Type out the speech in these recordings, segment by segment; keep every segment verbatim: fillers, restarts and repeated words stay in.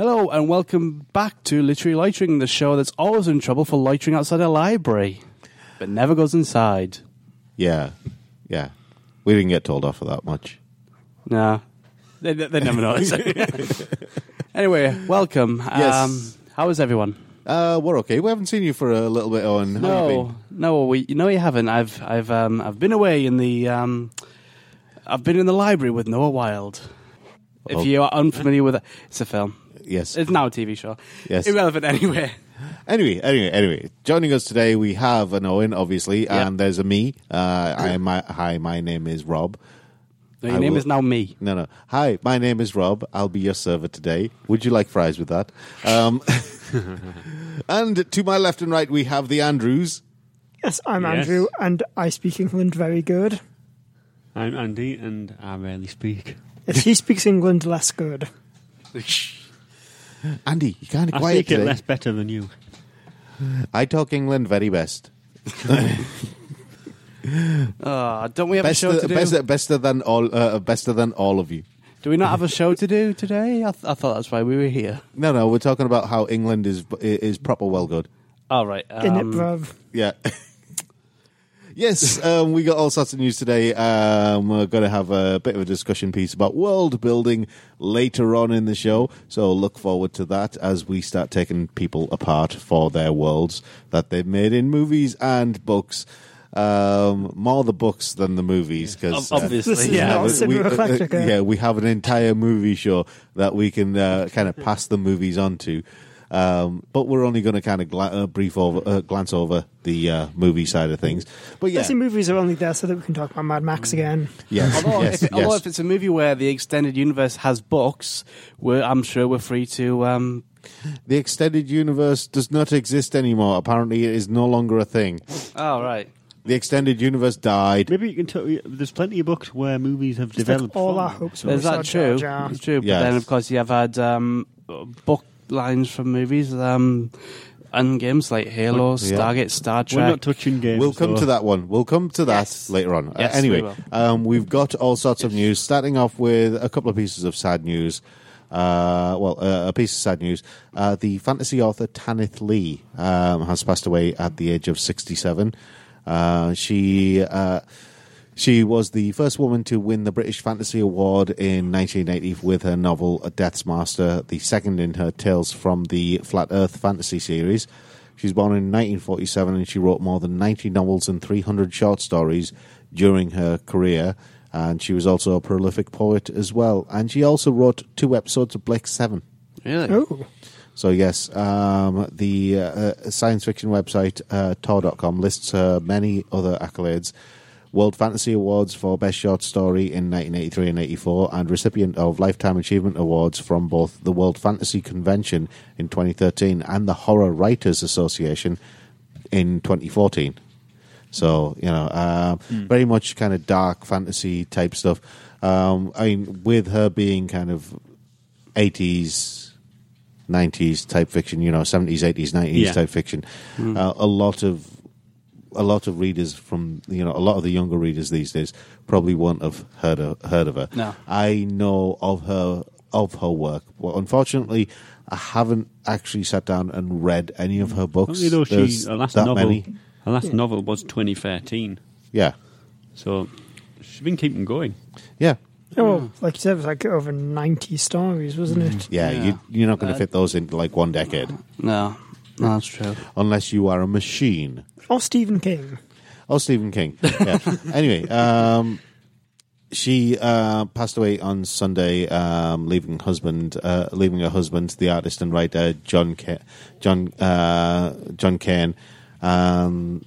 Hello and welcome back to Literary Loitering, the show that's always in trouble for loitering outside a library, but never goes inside. Yeah, yeah. We didn't get told off for that much. Nah, they, they never notice. Anyway, welcome. Yes. Um, how is everyone? Uh, we're okay. We haven't seen you for a little bit, Owen. How you No, been? no, we, no, you haven't. I've, I've, um, I've been away in the, um, I've been in the library with Noah Wilde. If Oh. you are unfamiliar with it, it's a film. Yes. It's now a T V show. Yes. Irrelevant anyway. Anyway, anyway, anyway. Joining us today, we have an Owen, obviously, Yeah. and there's a me. Uh, I am. My, hi, my name is Rob. No, your I name will- is now me. No, no. Hi, my name is Rob. I'll be your server today. Would you like fries with that? Um, and to my left and right, we have the Andrews. Yes, I'm Yes. Andrew, and I speak England very good. I'm Andy, and I rarely speak. Yes, he speaks England less good. Andy, you're kind of I quiet speak it today. less better than you. I talk England very best. Uh, don't we have a show Bester, to do? bester, bester than all. Uh, bester than all of you. Do we not have a show to do today? I, th- I thought that's why we were here. No, no. We're talking about how England is is proper well good. All right. In it, Um, bruv. Yeah. Yes, um, we got all sorts of news today. Um, we're going to have a bit of a discussion piece about world building later on in the show. So look forward to that as we start taking people apart for their worlds that they've made in movies and books. Um, more the books than the movies, because Ob- obviously, This is yeah. not we, Cinema uh, uh, Eclectica. yeah, we have an entire movie show that we can uh, kind of pass the movies on to. Um, but we're only going to kind of gla- uh, brief over, uh, glance over the uh, movie side of things. But yeah, Legacy movies are only there so that we can talk about Mad Max again. yes, Although, yes, if, it, although yes. if it's a movie where the extended universe has books, we're, I'm sure we're free to. Um, The extended universe does not exist anymore. Apparently, it is no longer a thing. oh, right. The extended universe died. Maybe you can tell. There's plenty of books where movies have It's like developed. all from. our hopes when Is we saw that Jar true? Jar. It's true. But Yes. then, of course, you have had um, book lines from movies um, and games like Halo, Yeah. Stargate, Star We're not Trek. touching games. We'll come so- to that one. We'll come to that Yes. later on. Yes, uh, anyway, we will. um, we've got all sorts of news, starting off with a couple of pieces of sad news. Uh, well, uh, a piece of sad news. Uh, the fantasy author Tanith Lee um, has passed away at the age of sixty-seven. Uh, she uh, she was the first woman to win the British Fantasy Award in nineteen eighty with her novel Death's Master, the second in her Tales from the Flat Earth fantasy series. She was born in nineteen forty-seven and she wrote more than ninety novels and three hundred short stories during her career. And she was also a prolific poet as well. And she also wrote two episodes of Blake Seven. Really? Oh, So yes, um, the uh, science fiction website uh, Tor dot com lists her many other accolades. World Fantasy Awards for Best Short Story in nineteen eighty-three and eighty-four, and recipient of Lifetime Achievement Awards from both the World Fantasy Convention in twenty thirteen and the Horror Writers Association in twenty fourteen. So, you know, uh, Hmm. very much kind of dark fantasy type stuff. Um, I mean, with her being kind of eighties, nineties type fiction, you know, seventies, eighties, nineties Yeah. type fiction, uh, a lot of a lot of readers from, you know, a lot of the younger readers these days probably won't have heard of, heard of her. No. I know of her of her work. Well, unfortunately, I haven't actually sat down and read any of her books. Only though she, There's her last that novel, many. her last novel was twenty thirteen. Yeah, So she's been keeping going. yeah, oh well, like you said, it was like over ninety stories, wasn't it? yeah. Yeah. You, you're not going to Uh, fit those into like one decade No, no, that's true. unless you are a machine. Or Stephen King. Oh, Stephen King. Yeah. Anyway, um, she uh, passed away on Sunday, um, leaving husband, uh, leaving her husband, the artist and writer John Ca- John uh, John Cain. Um,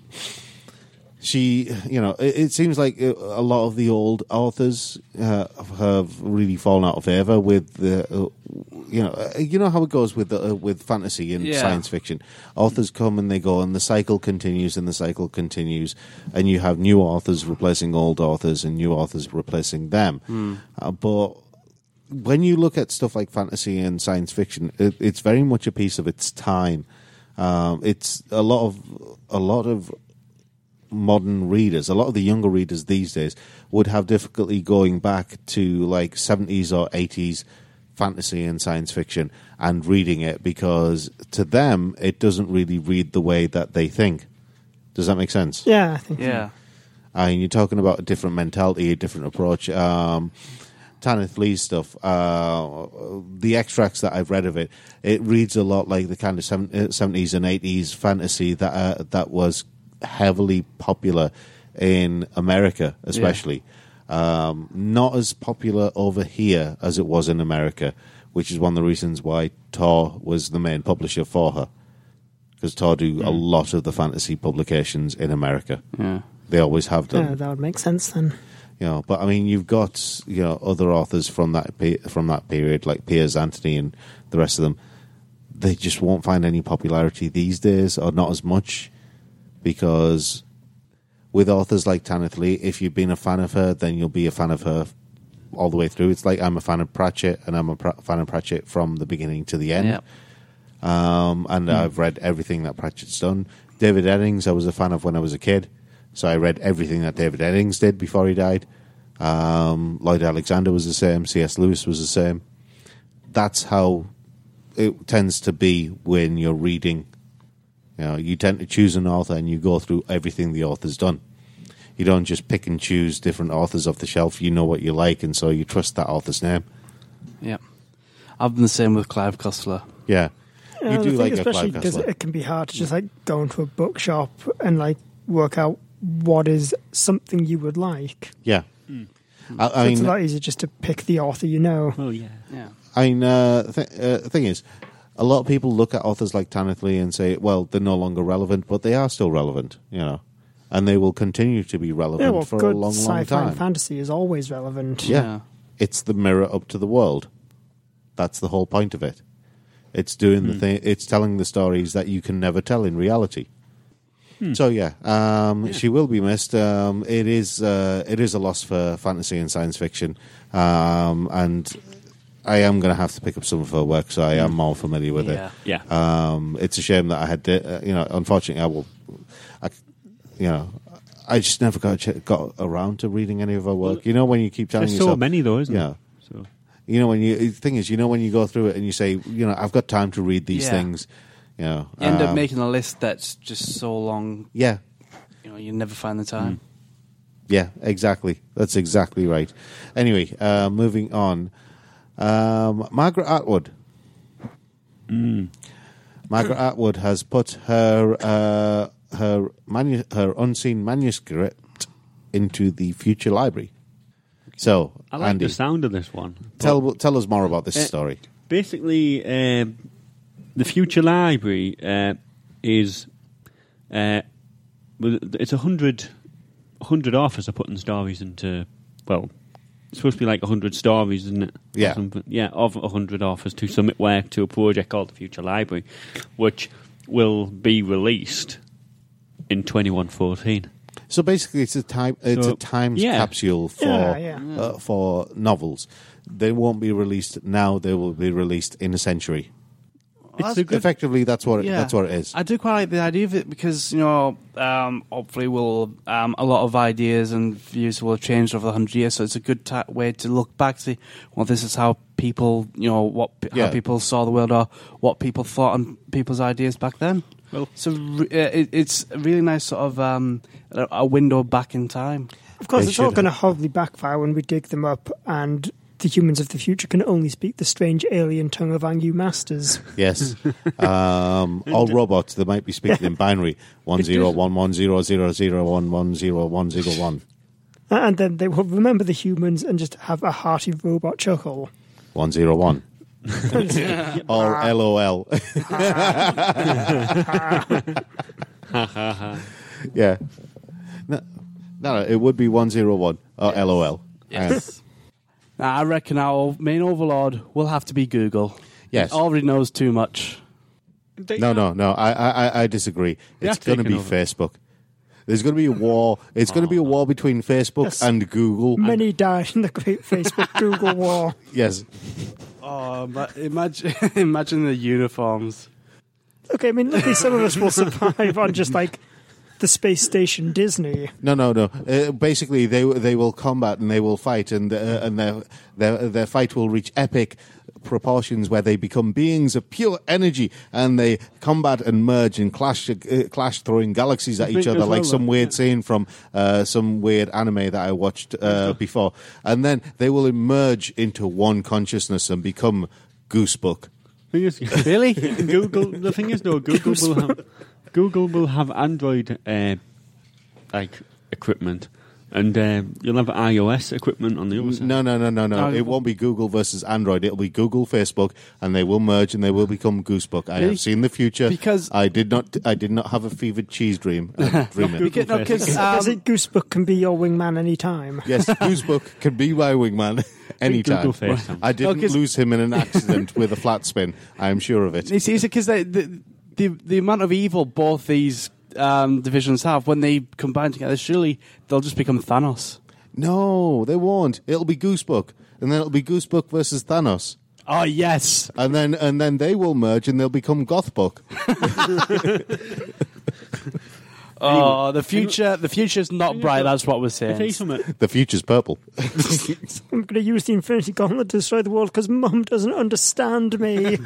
she, you know, it, it seems like a lot of the old authors uh, have really fallen out of favor with the, uh, you know, uh, you know how it goes with the, uh, with fantasy and Yeah. science fiction. Authors come and they go, and the cycle continues, and the cycle continues, and you have new authors replacing old authors, and new authors replacing them. Uh, but when you look at stuff like fantasy and science fiction, it, it's very much a piece of its time. Um, it's a lot of a lot of modern readers, a lot of the younger readers these days would have difficulty going back to like seventies or eighties fantasy and science fiction and reading it, because to them it doesn't really read the way that they think. Does that make sense? Yeah, I think so. Yeah. I mean, you're talking about a different mentality, a different approach. Um, Tanith Lee's stuff, uh, the extracts that I've read of it, it reads a lot like the kind of seventies and eighties fantasy that uh, that was heavily popular in America, especially. Yeah. Um, not as popular over here as it was in America, which is one of the reasons why Tor was the main publisher for her. Because Tor do mm. a lot of the fantasy publications in America. Yeah. They always have done. Yeah, that would make sense then. You know, but I mean, you've got, you know, other authors from that pe- from that period, like Piers Anthony and the rest of them. They just won't find any popularity these days, or not as much, because with authors like Tanith Lee, if you've been a fan of her, then you'll be a fan of her all the way through. It's like I'm a fan of Pratchett, and I'm a pr- fan of Pratchett from the beginning to the end. Yep. Um, and mm. I've read everything that Pratchett's done. David Eddings, I was a fan of when I was a kid. So I read everything that David Eddings did before he died. Um, Lloyd Alexander was the same. C S Lewis was the same. That's how it tends to be when you're reading. You know, you tend to choose an author and you go through everything the author's done. You don't just pick and choose different authors off the shelf. You know what you like, and so you trust that author's name. Yeah. I've been the same with Clive Cussler. Yeah. Yeah, you do think like a especially Clive because Cussler. it can be hard to just like go into a bookshop and like work out what is something you would like. Yeah. Mm. I, I So mean, it's a lot easier just to pick the author you know. Oh, yeah. Yeah. I mean, uh, th- uh, the thing is, a lot of people look at authors like Tanith Lee and say, well, they're no longer relevant, but they are still relevant, you know, and they will continue to be relevant Yeah, well, for good a long, long sci-fi time. and fantasy is always relevant. Yeah. Yeah. It's the mirror up to the world. That's the whole point of it. It's doing Hmm. the thing. It's telling the stories that you can never tell in reality. Hmm. So yeah, um, Yeah. she will be missed. Um, it is uh, it is a loss for fantasy and science fiction, um, and I am going to have to pick up some of her work, so I am more familiar with Yeah. Yeah. it. Um, it's a shame that I had, to, uh, you know, unfortunately, I will, I, you know, I just never got ch- got around to reading any of her work. You know, when you keep telling There's yourself, so many, though, isn't yeah. there? So. You know, when you the thing is, you know, when you go through it and you say, you know, I've got time to read these Yeah. things. You know, You end up um, making a list that's just so long, yeah, you know, you never find the time. yeah, exactly. That's exactly right. Anyway, uh, moving on. Um, Margaret Atwood. Mm. Margaret Atwood has put her uh, her manu- her unseen manuscript into the Future Library. So, I like Andy, the sound of this one. tell tell us more about this Uh, story. Basically, um, the Future Library uh, is uh, well, it's a hundred hundred authors are putting stories into. Well, it's supposed to be like a hundred stories, isn't it? Or Yeah. something. Yeah, of a hundred authors to submit work to a project called the Future Library, which will be released in twenty one fourteen. So basically, it's a time it's So, a time yeah. capsule for Yeah, yeah. Uh, for novels. They won't be released now. They will be released in a century. Well, It's a good. Effectively, that's what it, Yeah. that's what it is. I do quite like the idea of it because, you know, um, hopefully we'll, um, a lot of ideas and views will have changed over the hundred years, so it's a good ta way to look back to see, well, this is how people, you know, what p- Yeah. how people saw the world or what people thought on people's ideas back then. Well, So re- uh, it, it's a really nice sort of um, a a window back in time. Of course, They it's all should going to horribly backfire when we dig them up and the humans of the future can only speak the strange alien tongue of our new masters. Yes, um, all robots. They might be speaking in binary one zero one one zero zero zero one one zero one zero one And then they will remember the humans and just have a hearty robot chuckle. one zero one or LOL. Yeah, no, no, it would be one zero one or LOL. Yes. Now, I reckon our main overlord will have to be Google. Yes. It already knows too much. they No, are- no, no. I, I, I disagree. They It's have going to taken be over. Facebook. There's going to be a war. It's going to be a war between Facebook Yes. and Google. Many died in the great Facebook Google war. Yes. Oh, but imagine, imagine the uniforms. Okay, I mean, luckily some of us will survive on just like the space station Disney. No, no, no. Uh, basically, they they will combat and they will fight, and uh, and their their their fight will reach epic proportions where they become beings of pure energy, and they combat and merge and clash, uh, clash throwing galaxies at I each think other, as like well, some though, weird yeah. scene from uh, some weird anime that I watched uh, before. And then they will emerge into one consciousness and become Goosebook. Thing is, Really? Google. The thing is, though, Google will have Google will have Android uh, like equipment, and uh, you'll have iOS equipment on the other side. No, no, no, no, no. No, It won't be Google versus Android. It'll be Google, Facebook, and they will merge and they will become Goosebook. I Really? have seen the future. Because- I did not. I did not have a fevered cheese dream. I dream it. Because, no, 'cause, Is um, it Goosebook can be your wingman anytime? Yes, Goosebook can be my wingman anytime. Google FaceTime. I didn't No, 'cause- lose him in an accident with a flat spin. I am sure of it. It's easy because the, the the the amount of evil both these um, divisions have when they combine together, surely they'll just become Thanos. No, they won't. It'll be Goosebook, and then it'll be Goosebook versus Thanos, Oh yes, and then and then they will merge and they'll become Gothbook. oh the future the future's not bright. That's what we're I tell you saying. something. The future's purple. I'm going to use the Infinity Gauntlet to destroy the world because Mum doesn't understand me.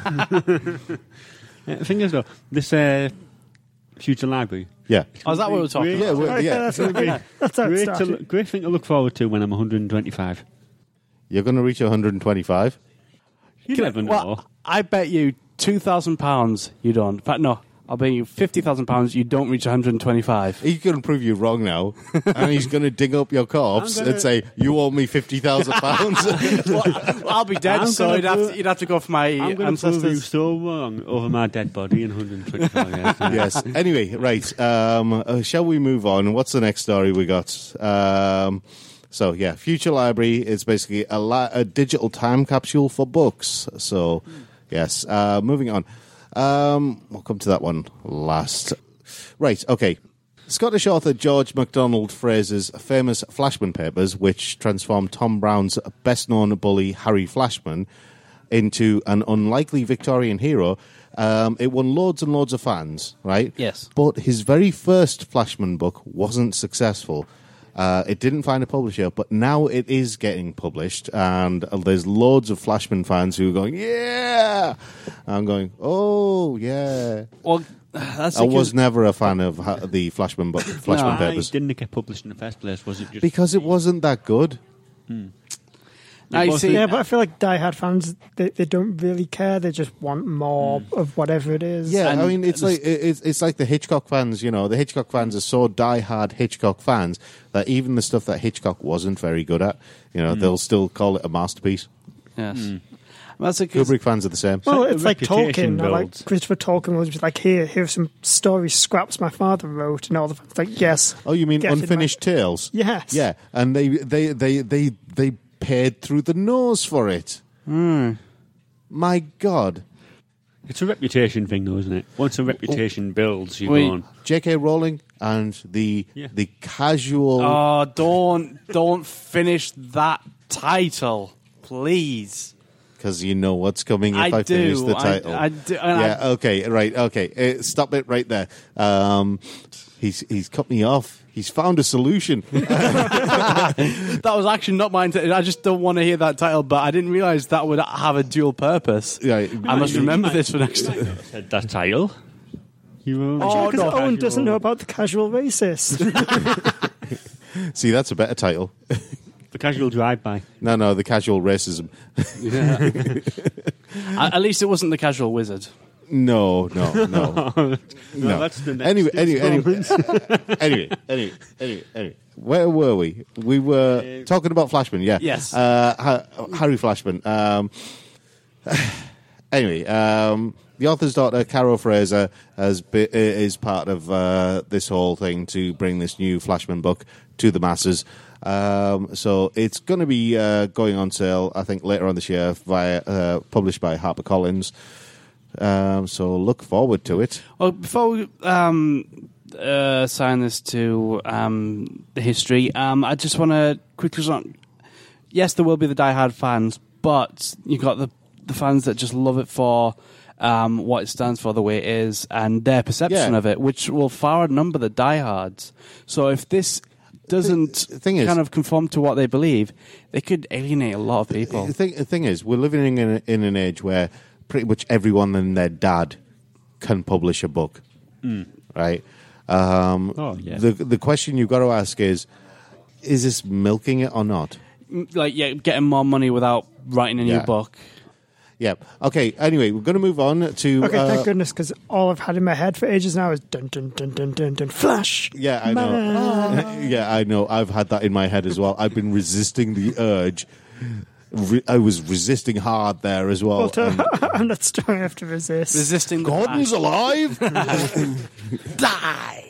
Uh, the thing is, though, this uh, future library. Yeah, Oh, is that what we're talking Great- yeah, about? well, yeah. that's, that's how it Great, to, started. great thing to look forward to when I'm one hundred twenty-five. You're going to reach one hundred twenty-five. You Can I- never know. well, I bet you two thousand pounds you don't. In fact, no, I'll bet you fifty thousand pounds you don't reach one hundred twenty-five. He's going to prove you wrong now, and he's going to dig up your corpse I'm gonna- and say, you owe me fifty thousand pounds. Well, I'll be dead, I'm so gonna you'd have, do- to, you'd have to go for my I'm going to prove you ancestors. so wrong over my dead body in one hundred twenty-five years. Yes. Anyway, right. Um, uh, shall we move on? What's the next story we got? Um, so, yeah, Future Library is basically a, li- a digital time capsule for books. So, yes. Uh, moving on. Um, we'll come to that one last. Right, okay. Scottish author George MacDonald Fraser's famous Flashman papers, which transformed Tom Brown's best-known bully, Harry Flashman, into an unlikely Victorian hero, um, it won loads and loads of fans, right? Yes. But his very first Flashman book wasn't successful. Uh, it didn't find a publisher, but now it is getting published, and uh, there's loads of Flashman fans who are going, yeah! I'm going, oh, yeah. Well, that's I because- was never a fan of ha- the Flashman, book, Flashman No. Why papers. didn't it get published in the first place? Was it just Because it wasn't that good. Now, you was see, the- Yeah, but I feel like diehard fans, they, they don't really care. They just want more of whatever it is. Yeah, And I mean, it's the- like it's it's like the Hitchcock fans. You know, the Hitchcock fans are so diehard Hitchcock fans that even the stuff that Hitchcock wasn't very good at, you know, they'll still call it a masterpiece. yes. That's because Kubrick fans are the same. Well, like it's the like reputation Tolkien. I like builds. Christopher Tolkien was just like, here, here's some story scraps my father wrote, and all the fans like, yes. Oh, you mean Get in my- Unfinished Tales? Yes. Yeah, and they they they they they paid through the nose for it. My God. It's a reputation thing, though, isn't it? Once a reputation builds, you Wait. go on. J K. Rowling and the Yeah. the casual. oh, don't don't finish that title, please. Because you know what's coming if I I, finish do, the I- title. I do, and yeah, I- okay, right, okay. Uh, stop it right there. Um, he's he's cut me off. He's found a solution. That was actually not my intent. I just don't want to hear that title, but I didn't realize that would have a dual purpose. Right. I must You remember might- this for next time. Said that title. You were Oh, Because no. Owen doesn't know about the casual racist. See, that's a better title. the casual drive-by. No, no, the casual racism. At at least it wasn't the casual wizard. No, no, no. no, No. that's the next Anyway, anyway, anyway, installment. anyway, anyway, anyway, anyway. Where were we? We were talking about Flashman, yeah. Yes. Uh, ha- Harry Flashman. Um, anyway, um, the author's daughter, Carol Fraser, has be- is part of uh, this whole thing to bring this new Flashman book to the masses. Um, so it's going to be uh, going on sale, I think, later on this year, via uh, published by HarperCollins. Um, so look forward to it. Well, before we um, uh, sign this to um, the history, um, I just want to quickly on. Yes, there will be the diehard fans, but you got the the fans that just love it for um, what it stands for, the way it is, and their perception Yeah. of it, which will far outnumber the diehards. So if this doesn't The thing is- kind of conform to what they believe, they could alienate a lot of people. The thing, the thing is, we're living in, a, in an age where pretty much everyone and their dad can publish a book, right? Um, Oh, yeah. The the question you've got to ask is: is this milking it or not? Like, yeah, getting more money without writing a new Yeah. book. Yeah. Okay. Anyway, we're going to move on to. Okay, uh, thank goodness, because all I've had in my head for ages now is dun dun dun dun dun dun flash. Yeah, I know. yeah, I know. I've had that in my head as well. I've been resisting the urge. Re- I was resisting hard there as well. Walter, and- I'm not strong enough to resist. Resisting the Gordon's fact- alive. Die!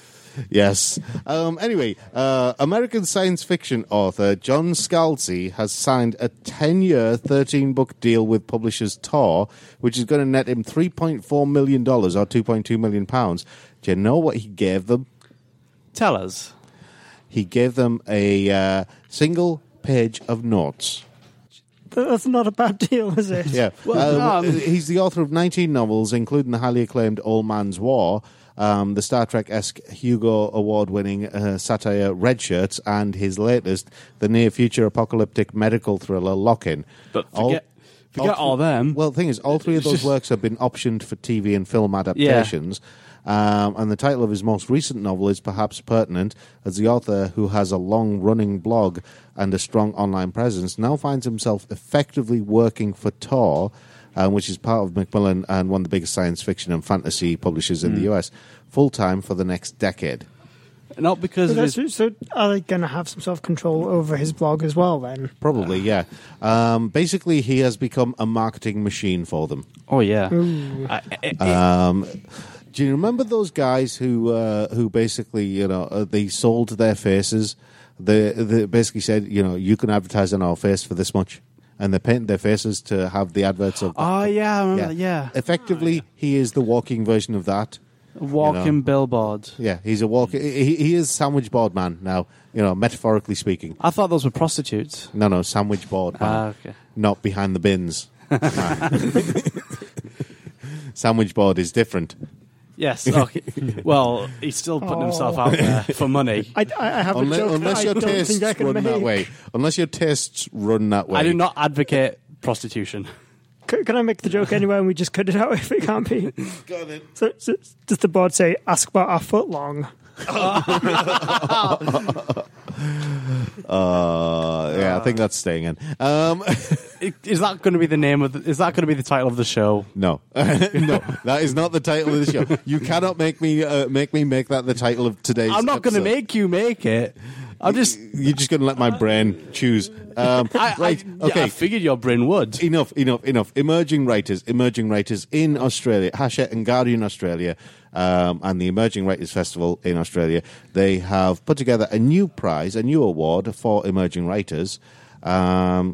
Yes. Um, anyway, uh, American science fiction author John Scalzi has signed a ten-year, thirteen-book deal with publishers Tor, which is going to net him three point four million dollars or two point two million pounds. Do you know what he gave them? Tell us. He gave them a uh, single page of notes. That's not a bad deal, is it? Yeah. Well, Um, um, he's the author of nineteen novels, including the highly acclaimed All Man's War, um, the Star Trek-esque Hugo Award-winning uh, satire Red Shirts, and his latest, the near-future apocalyptic medical thriller Lock-In. But All- forget, forget all, them. Well, the thing is, all three of It's those just- works have been optioned for T V and film adaptations. Um, and the title of his most recent novel is perhaps pertinent, as the author, who has a long-running blog and a strong online presence, now finds himself effectively working for Tor, um, which is part of Macmillan and one of the biggest science fiction and fantasy publishers in the U S, full-time for the next decade. Not because So, of his... that's- so are they going to have some sort of control over his blog as well then? Probably, yeah. Um, basically, he has become a marketing machine for them. Oh, yeah. I, I- Um, do you remember those guys who uh, who basically, you know, uh, they sold their faces? They, they basically said, you know, you can advertise on our face for this much, and they painted their faces to have the adverts of. oh, yeah, I remember that, yeah. Effectively, he is the walking version of that. Walking you know. billboard. Yeah, he's a walking. He, he is sandwich board man now. You know, metaphorically speaking. I thought those were prostitutes. No, no, sandwich board man, Ah, okay. not behind the bins. Sandwich board is different. Yes. Okay. Well, he's still putting himself out there for money. I, I I have Unless, a joke unless that your I don't tastes think I can run make. that way. Unless your tastes run that way. I do not advocate prostitution. C- Can I make the joke anyway and we just cut it out if it can't be? Got it. So, so does the board say, ask about our foot long? Uh, yeah, I think that's staying in. Um, Is that going to be the name of? The, is that going to be the title of the show? no, no, that is not the title of the show. You cannot make me uh, make me make that the title of today's. I'm not going to episode. make you make it. I'm just. You're just going to let my brain choose. Um, I, right? I, okay. Yeah, I figured your brain would. Enough, enough, enough. Emerging writers, emerging writers in Australia, Hachette and Guardian Australia, um, and the Emerging Writers Festival in Australia, they have put together a new prize, a new award for emerging writers. Um,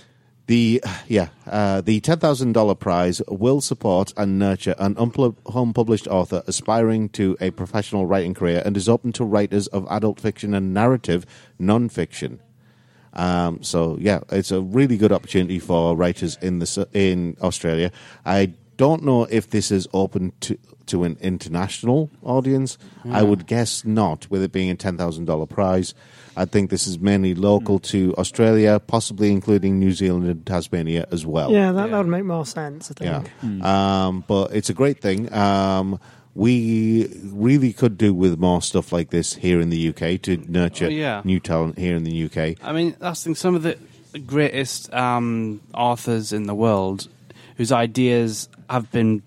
the yeah, uh, the ten thousand dollar prize will support and nurture an unpub- unpublished author aspiring to a professional writing career and is open to writers of adult fiction and narrative non-fiction. Um, so yeah, it's a really good opportunity for writers in the in Australia. I don't know if this is open to to an international audience. I would guess not, with it being a ten thousand dollar prize. I think this is mainly local to Australia, possibly including New Zealand and Tasmania as well. Yeah, that, Yeah. that would make more sense, I Yeah. think. Um, but it's a great thing. Um, we really could do with more stuff like this here in the U K to nurture Oh, yeah. new talent here in the U K. I mean, that's the thing. Some of the greatest um, authors in the world, whose ideas have been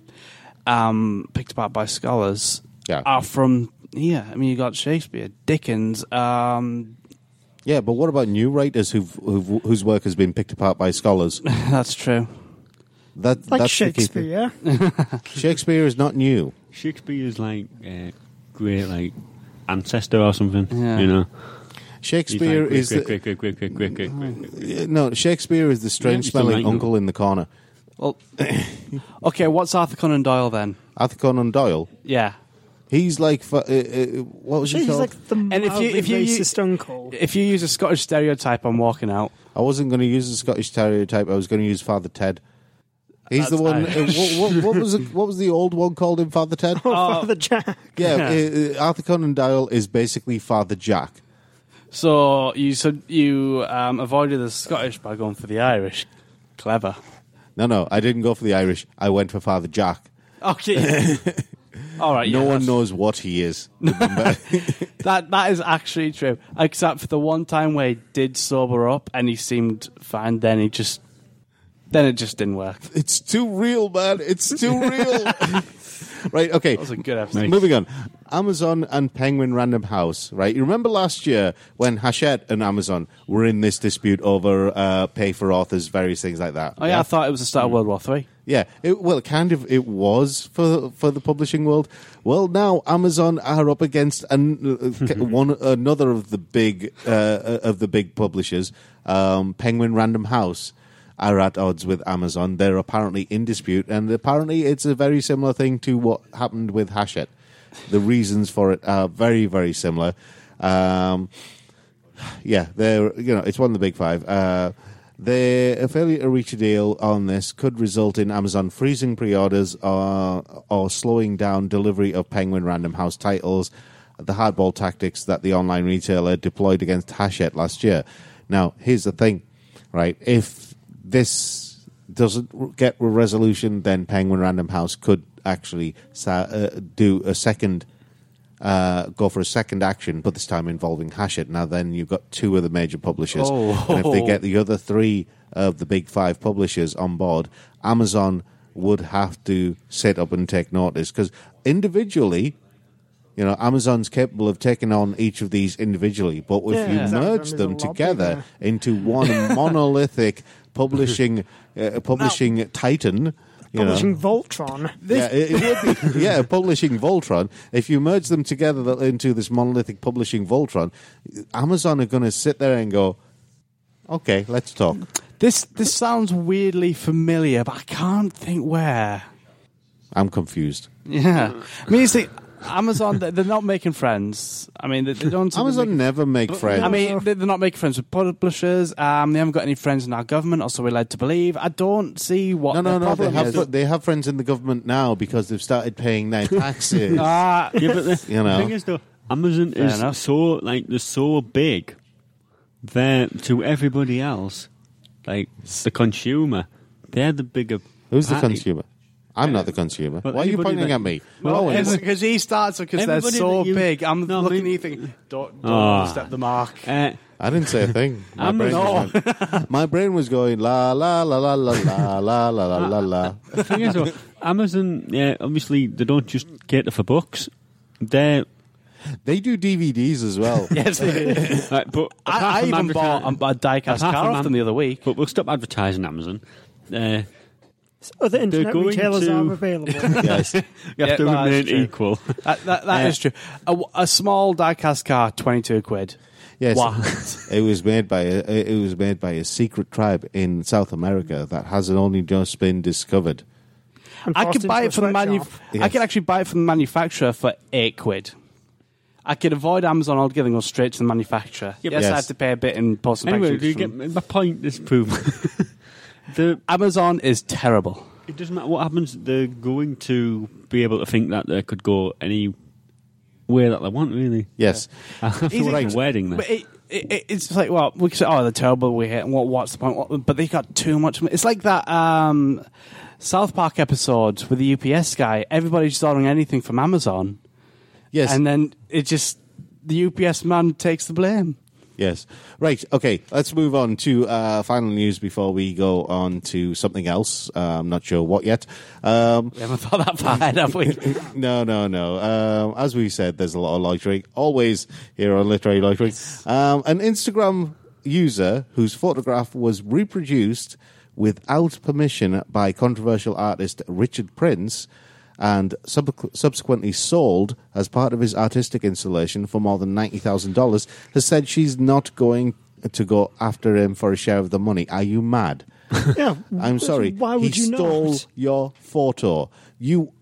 um, picked apart by scholars, Yeah. are from here. I mean, you got Shakespeare, Dickens. Um, Yeah, but what about new writers who've, who've, whose work has been picked apart by scholars? that's true. That, Like that's the key Shakespeare, thing. yeah? Shakespeare is not new. Shakespeare is like uh, great, like ancestor or something. Yeah. You know, He's Shakespeare like, is quick, the, quick, quick, quick, quick, quick, quick, quick, quick. uh, no. Shakespeare is the strange Yeah, still smelling like uncle in the corner. Well, okay, what's Arthur Conan Doyle then? Arthur Conan Doyle. Yeah. He's like, fu- uh, uh, what was he He's called? like the And if you- mildly if you- racist uncle. If you use a Scottish stereotype, I'm walking out. I wasn't going to use a Scottish stereotype. I was going to use Father Ted. He's That's the one. Irish. Uh, what, what, what was the, what was the old one called in Father Ted? Oh, Father Jack. Yeah, uh, uh, Arthur Conan Doyle is basically Father Jack. So you said you um, avoided the Scottish by going for the Irish. Clever. No, no, I didn't go for the Irish. I went for Father Jack. Okay. All right. No yeah, one that's- knows what he is. That that is actually true, except for the one time where he did sober up and he seemed fine. Then he just, then it just didn't work. It's too real, man. It's too real. Right, okay. That was a good episode. Moving on. Amazon and Penguin Random House, right? You remember last year when Hachette and Amazon were in this dispute over uh, pay for authors, various things like that? Oh yeah, I thought it was the start of World War Three. Yeah, it, well, kind of it was for for the publishing world. Well, now Amazon are up against an, uh, one another of the big uh, of the big publishers. Um, Penguin Random House are at odds with Amazon. They're apparently in dispute, and apparently it's a very similar thing to what happened with Hachette. The reasons for it are very, very similar. Um, yeah, they're you know it's one of the big five. Uh, Their failure to reach a deal on this could result in Amazon freezing pre-orders or, or slowing down delivery of Penguin Random House titles, the hardball tactics that the online retailer deployed against Hachette last year. Now, here's the thing, right? If this doesn't get a resolution, then Penguin Random House could actually uh, do a second Uh, go for a second action, but this time involving Hachette. Now, then you've got two of the major publishers, Oh. and if they get the other three of the big five publishers on board, Amazon would have to sit up and take notice because individually, you know, Amazon's capable of taking on each of these individually, but if Yeah, you exactly. merge There's them a lot together bigger. into one monolithic publishing uh, publishing titan. You know. Publishing Voltron. Yeah, it, it would be. Yeah, publishing Voltron. If you merge them together into this monolithic publishing Voltron, Amazon are going to sit there and go, "Okay, let's talk." This this sounds weirdly familiar, but I can't think where. I'm confused. Yeah, I mean, you see, Amazon they're they're not making friends. I mean, they, they don't. seem to Amazon make- never make friends. I mean, they- they're not making friends with publishers. Um, they haven't got any friends in our government, or so we're led to believe. I don't see what no, no, the no. They problem have is. fr- they have friends in the government now because they've started paying their taxes. Ah, Yeah, but the, You know. the thing is, though, Amazon Fair is enough. so like they're so big. They're to everybody else, like the consumer. They're the bigger. Who's the party. consumer? I'm not the consumer. Well, Why are you anybody pointing that- at me? well, Oh, it's it's- because he starts because they're Everybody so that you- big. I'm No, looking I at mean- you thinking, don't, don't Ah. overstep the mark. Uh, I didn't say a thing. My I'm brain, not- was going, my brain was going la la la la la la la la la la la. the thing is, though, Amazon, yeah, obviously they don't just cater for books. They're They do D V Ds as well. Yes, they do. like, but I, apart I from even bought adverti- a, a die-cast apart car from off am- them the other week. But we'll stop advertising Amazon. Uh, Other internet going retailers to- are available. Yes. you Yeah, have to no, that's remain true. equal. That, that, that Uh, is true. A, a small die-cast car, twenty-two quid. Yes, What? it was made by a, it was made by a secret tribe in South America that hasn't only just been discovered. And I forced could buy into it from the a manu- sweatshop. Yes. I could actually buy it from the manufacturer for eight quid. I could avoid Amazon altogether and go straight to the manufacturer. Yeah, yes, yes. I have to pay a bit in post and Anyway, packaging do you from- get my point? Is proven. the Amazon is terrible. It doesn't matter what happens. They're going to be able to think that they could go any way that they want. Really, Yes, after Easy. like a wedding. There. But it, it, it- it's like, well, we could say, oh, they're terrible. We hate. What, what's the point? What, but they got too much. It's like that um, South Park episode with the U P S guy. Everybody's just ordering anything from Amazon, yes, and then it just the U P S man takes the blame. yes. Right. Okay. Let's move on to uh, final news before we go on to something else. Uh, I'm not sure what yet. Um, We haven't thought that far ahead, have we? no, no, no. Um, as we said, there's a lot of loitering. Always here on Literary Loitering. Um, an Instagram user whose photograph was reproduced without permission by controversial artist Richard Prince and sub- subsequently sold as part of his artistic installation for more than ninety thousand dollars, has said she's not going to go after him for a share of the money. Are you mad? Yeah, I'm sorry. Why would he you stole not? your photo. You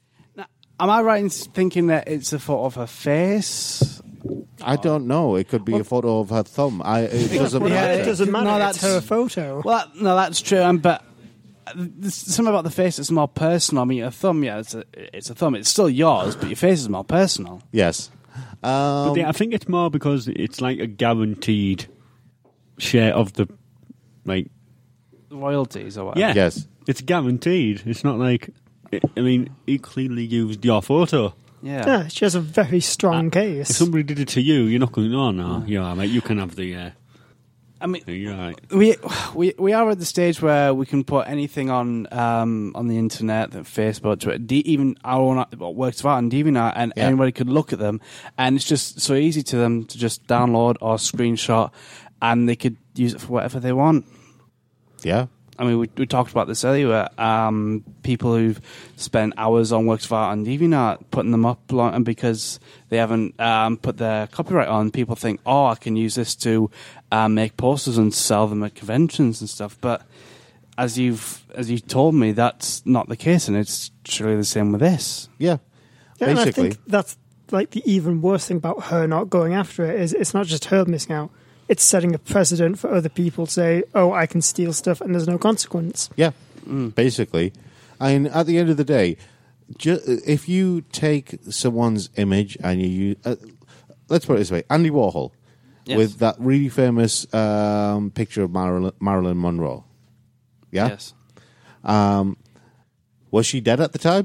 Am I right in thinking that it's a photo of her face? I don't know. It could be a photo of her thumb. I, it doesn't Well, Yeah, matter. it doesn't matter. no, it's that's- her photo. Well, that, no, that's true. Um, but there's something about the face that's more personal. I mean, a thumb, yeah, it's a, it's a thumb. It's still yours, but your face is more personal. Yes. Um, But yeah, I think it's more because it's like a guaranteed share of the, like, Royalties or whatever. yeah, Yes. it's guaranteed. It's not like, I mean, he clearly used your photo. Yeah. Yeah, she has a very strong If case. somebody did it to you, you're not going, oh no, you're all right, you can have the, uh, I mean, you're all right. we we we are at the stage where we can put anything on um, on the internet, the Facebook, Twitter, D, even our own art- works of art and DeviantArt, and Yeah. anybody could look at them, and it's just so easy to them to just download or screenshot, and they could use it for whatever they want. Yeah. I mean, we we talked about this earlier. Um, people who've spent hours on works of art on DeviantArt putting them up, long, and because they haven't um, put their copyright on, people think, "Oh, I can use this to um, make posters and sell them at conventions and stuff." But as you've as you told me, that's not the case, and it's surely the same with this. Yeah. Yeah, and I Basically. think that's like the even worse thing about her not going after it is it's not just her missing out. It's setting a precedent for other people to say, oh, I can steal stuff and there's no consequence. Yeah, basically. I mean, at the end of the day, ju- if you take someone's image and you use... Uh, let's put it this way. Andy Warhol, Yes. with that really famous um, picture of Marilyn, Marilyn Monroe. Yeah? Yes. Um, was she dead at the time?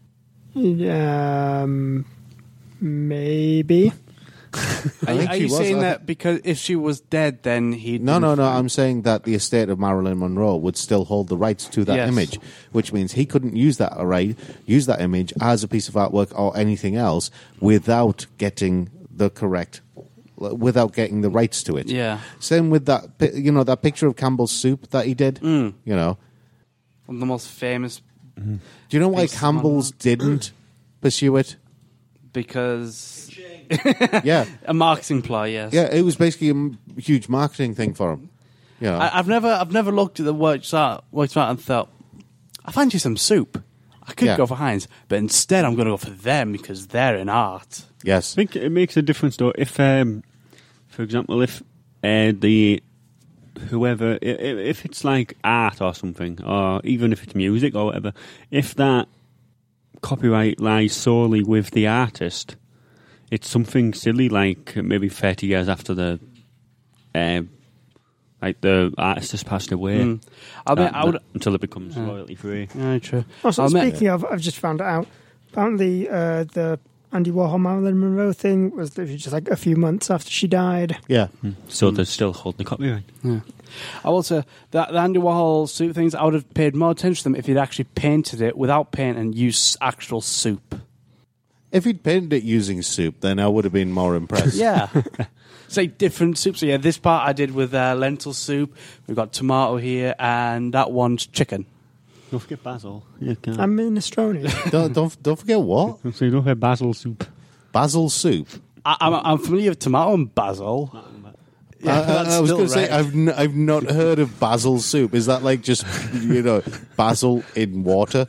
Um, maybe. Are, think are she you was. saying I that because if she was dead, then he No, no, no. I'm saying that the estate of Marilyn Monroe would still hold the rights to that Yes. image, which means he couldn't use that right, use that image as a piece of artwork or anything else without getting the correct, without getting the rights to it. Yeah. Same with that, pi- you know, that picture of Campbell's soup that he did. Mm. You know, One of the most famous do you know why Pieces of Campbell's didn't pursue it? because Yeah, a marketing ploy. Yes. yeah. It was basically a m- huge marketing thing for him. You know, I, I've never, I've never looked at the works art, works art and thought, I fancy some soup. I could Yeah. go for Heinz, but instead I'm going to go for them because they're in art. yes, I think it makes a difference, though, if, um, for example, if uh, the whoever, i- i- if it's like art or something, or even if it's music or whatever, if that copyright lies solely with the artist, it's something silly like maybe thirty years after the, um, like the artist has passed away, Mm. I mean, that- I would. that- until it becomes Yeah. royalty free. Yeah, true. Also, I mean- speaking of, I've just found it out. Apparently, uh, the Andy Warhol Marilyn Monroe thing was literally just like a few months after she died. yeah. So they still hold the copyright. Yeah. I will say that the Andy Warhol soup things, I would have paid more attention to them if he'd actually painted it without paint and used actual soup. If he'd painted it using soup, then I would have been more impressed. Yeah. Say different soups. So yeah, this part I did with uh, lentil soup. We've got tomato here, and that one's chicken. Don't forget basil. Yeah, can't. I'm minestrone. don't, don't don't forget what So you don't have basil soup. basil soup. I, I'm, I'm familiar with tomato and basil. Yeah, I, I- that's I was still going to say right. I've n- I've not heard of basil soup. Is that like just you know basil in water?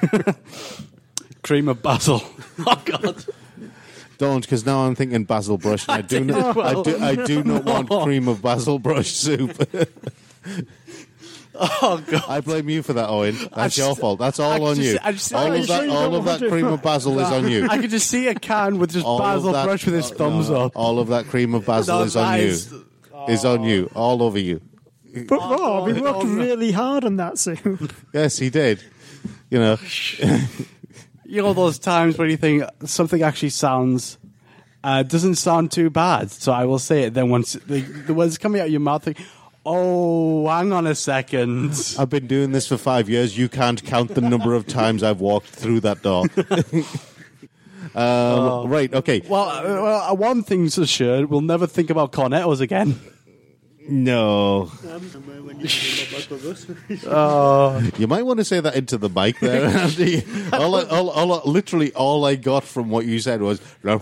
Cream of basil. Oh God. Don't, because now I'm thinking basil brush. And I do not. I do. I do not want cream of basil brush soup. Oh God. I blame you for that, Owen. That's I your just- fault. That's all I on just- you. I just- all Are you of that. sure you All don't of that want to- cream of basil is on you. I could just see a can with just All of basil that- brush with his uh, thumbs no, up. All of that cream of basil Those is on eyes. you. Is on you. All over you. But Rob, we worked oh, no. really hard on that soup. Yes, he did. You know. You know those times when you think something actually sounds uh, doesn't sound too bad, so I will say it. Then once the, the words coming out of your mouth, think, oh, hang on a second. I've been doing this for five years. You can't count the number of times I've walked through that door. um, Right, okay. Well, uh, well, uh, one thing's assured: we'll never think about cornettos again. No. Oh, You might want to say that into the mic there, Andy. all, I, all, all, literally, all I got from what you said was... Yeah,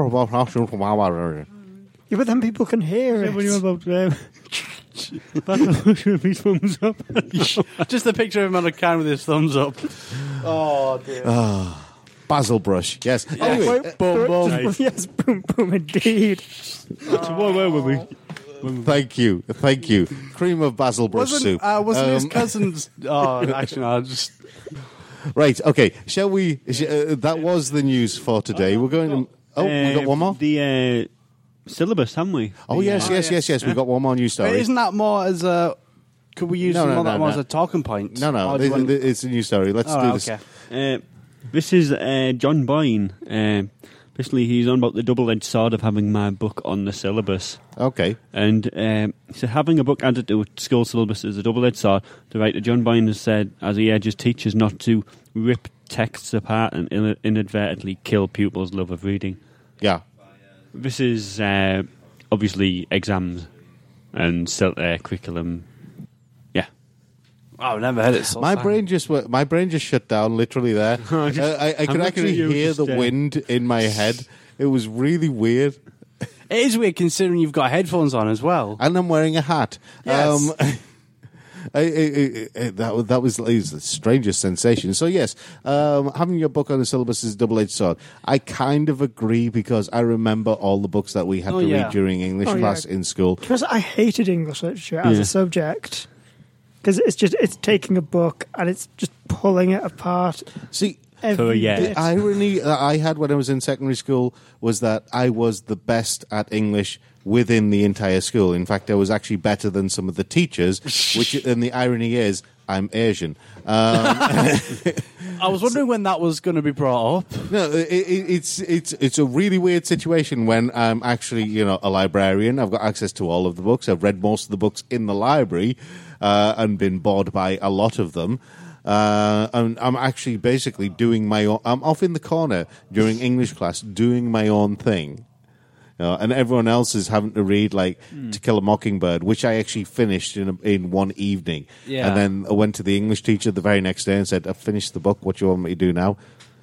but then people can hear When you're it. about um, basil should be thumbs up. just a picture of him on a can with his thumbs up. Oh dear. Basil brush, yes. Anyway, Wait, boom, but- boom. just- yes, boom, boom, indeed. So where were we? Thank you, thank you. Cream of basil brush Wasn't, soup. uh, wasn't his Um, cousin's... Oh, actually, no, I just... Right, okay. Shall we... Sh- uh, that was the news for today. We're going to... Oh, we got one more? The uh, syllabus, haven't we? Oh, yes, Oh, yes, yes. yes, yes. We've got one more news But story. isn't that more as a... Could we use No, no, more no, that more no. as a talking point? No, no, Or do you it- want- it- it's a news story. Let's Oh, do okay. this. Uh, this is uh, John Boyne. Uh, basically, he's on about the double-edged sword of having my book on the syllabus. Okay. And um, he said, having a book added to a school syllabus is a double-edged sword. The writer John Boyne has said, as he urges teachers not to rip texts apart and in- inadvertently kill pupils' love of reading. Yeah. This is uh, obviously exams and sil- uh, curriculum. Yeah. Oh, I've never heard it so My far. brain just wa- my brain just shut down literally there. I just- Uh, I, I I'm could looking actually at you hear just, the uh, wind in my head. It was really weird. It is weird considering you've got headphones on as well. And I'm wearing a hat. Yes. Um, I, I, I, I, that, was- that was it was the strangest sensation. So, yes, um, having your book on the syllabus is a double-edged sword. I kind of agree because I remember all the books that we had Oh, to yeah. read during English Oh, yeah. class in school. Because I hated English literature as Yeah. a subject. Because it's just it's taking a book and it's just pulling it apart. See, Every yeah. bit. the irony that I had when I was in secondary school was that I was the best at English within the entire school. In fact, I was actually better than some of the teachers, which, and the irony is, I'm Asian. Um, I was wondering when that was going to be brought up. no, it, it, it's it's it's a really weird situation when I'm actually, you know, a librarian. I've got access to all of the books. I've read most of the books in the library uh, and been bored by a lot of them. Uh, and I'm actually basically doing my own. I'm off in the corner during English class doing my own thing. You know, and everyone else is having to read like To Kill a Mockingbird, which I actually finished in a, in one evening. Yeah. And then I went to the English teacher the very next day and said, "I've finished the book. What do you want me to do now?"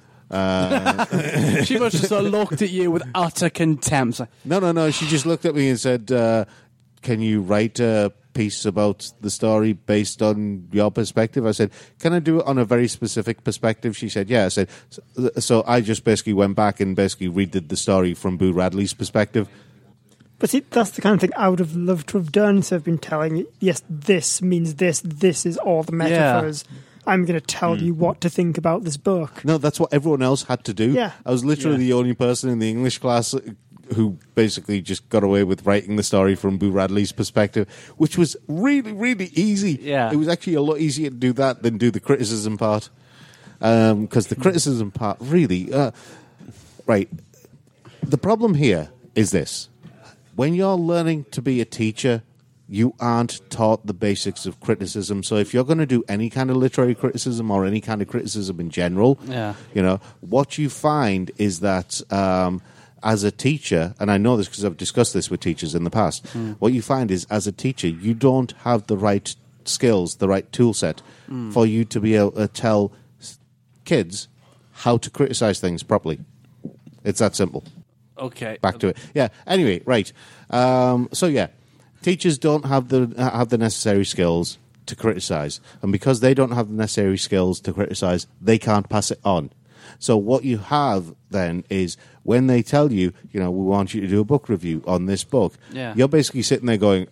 She must have sort of looked at you with utter contempt. Like, No, no, no. She just looked at me and said, uh, "Can you write a piece about the story based on your perspective?" I said, "Can I do it on a very specific perspective?" She said, "Yeah." I said, "So, so I just basically went back and basically redid the story from Boo Radley's perspective." But see, that's the kind of thing I would have loved to have done. So I've been telling you, yes, this means this. This is all the metaphors. I'm going to tell you what to think about this book. No, that's what everyone else had to do. Yeah. I was literally Yeah. the only person in the English class who basically just got away with writing the story from Boo Radley's perspective, which was really, really easy. Yeah. It was actually a lot easier to do that than do the criticism part. Because the criticism part really... Uh, right. The problem here is this. When you're learning to be a teacher, you aren't taught the basics of criticism. So if you're going to do any kind of literary criticism or any kind of criticism in general, Yeah. you know, what you find is that um, as a teacher, and I know this because I've discussed this with teachers in the past, what you find is as a teacher, you don't have the right skills, the right tool set for you to be able to tell s- kids how to criticize things properly. It's that simple. okay. Back to it. Yeah. Anyway, right. Um, so yeah, teachers don't have the have the necessary skills to criticize, and because they don't have the necessary skills to criticize, they can't pass it on. So what you have then is when they tell you, you know, we want you to do a book review on this book, Yeah. you're basically sitting there going,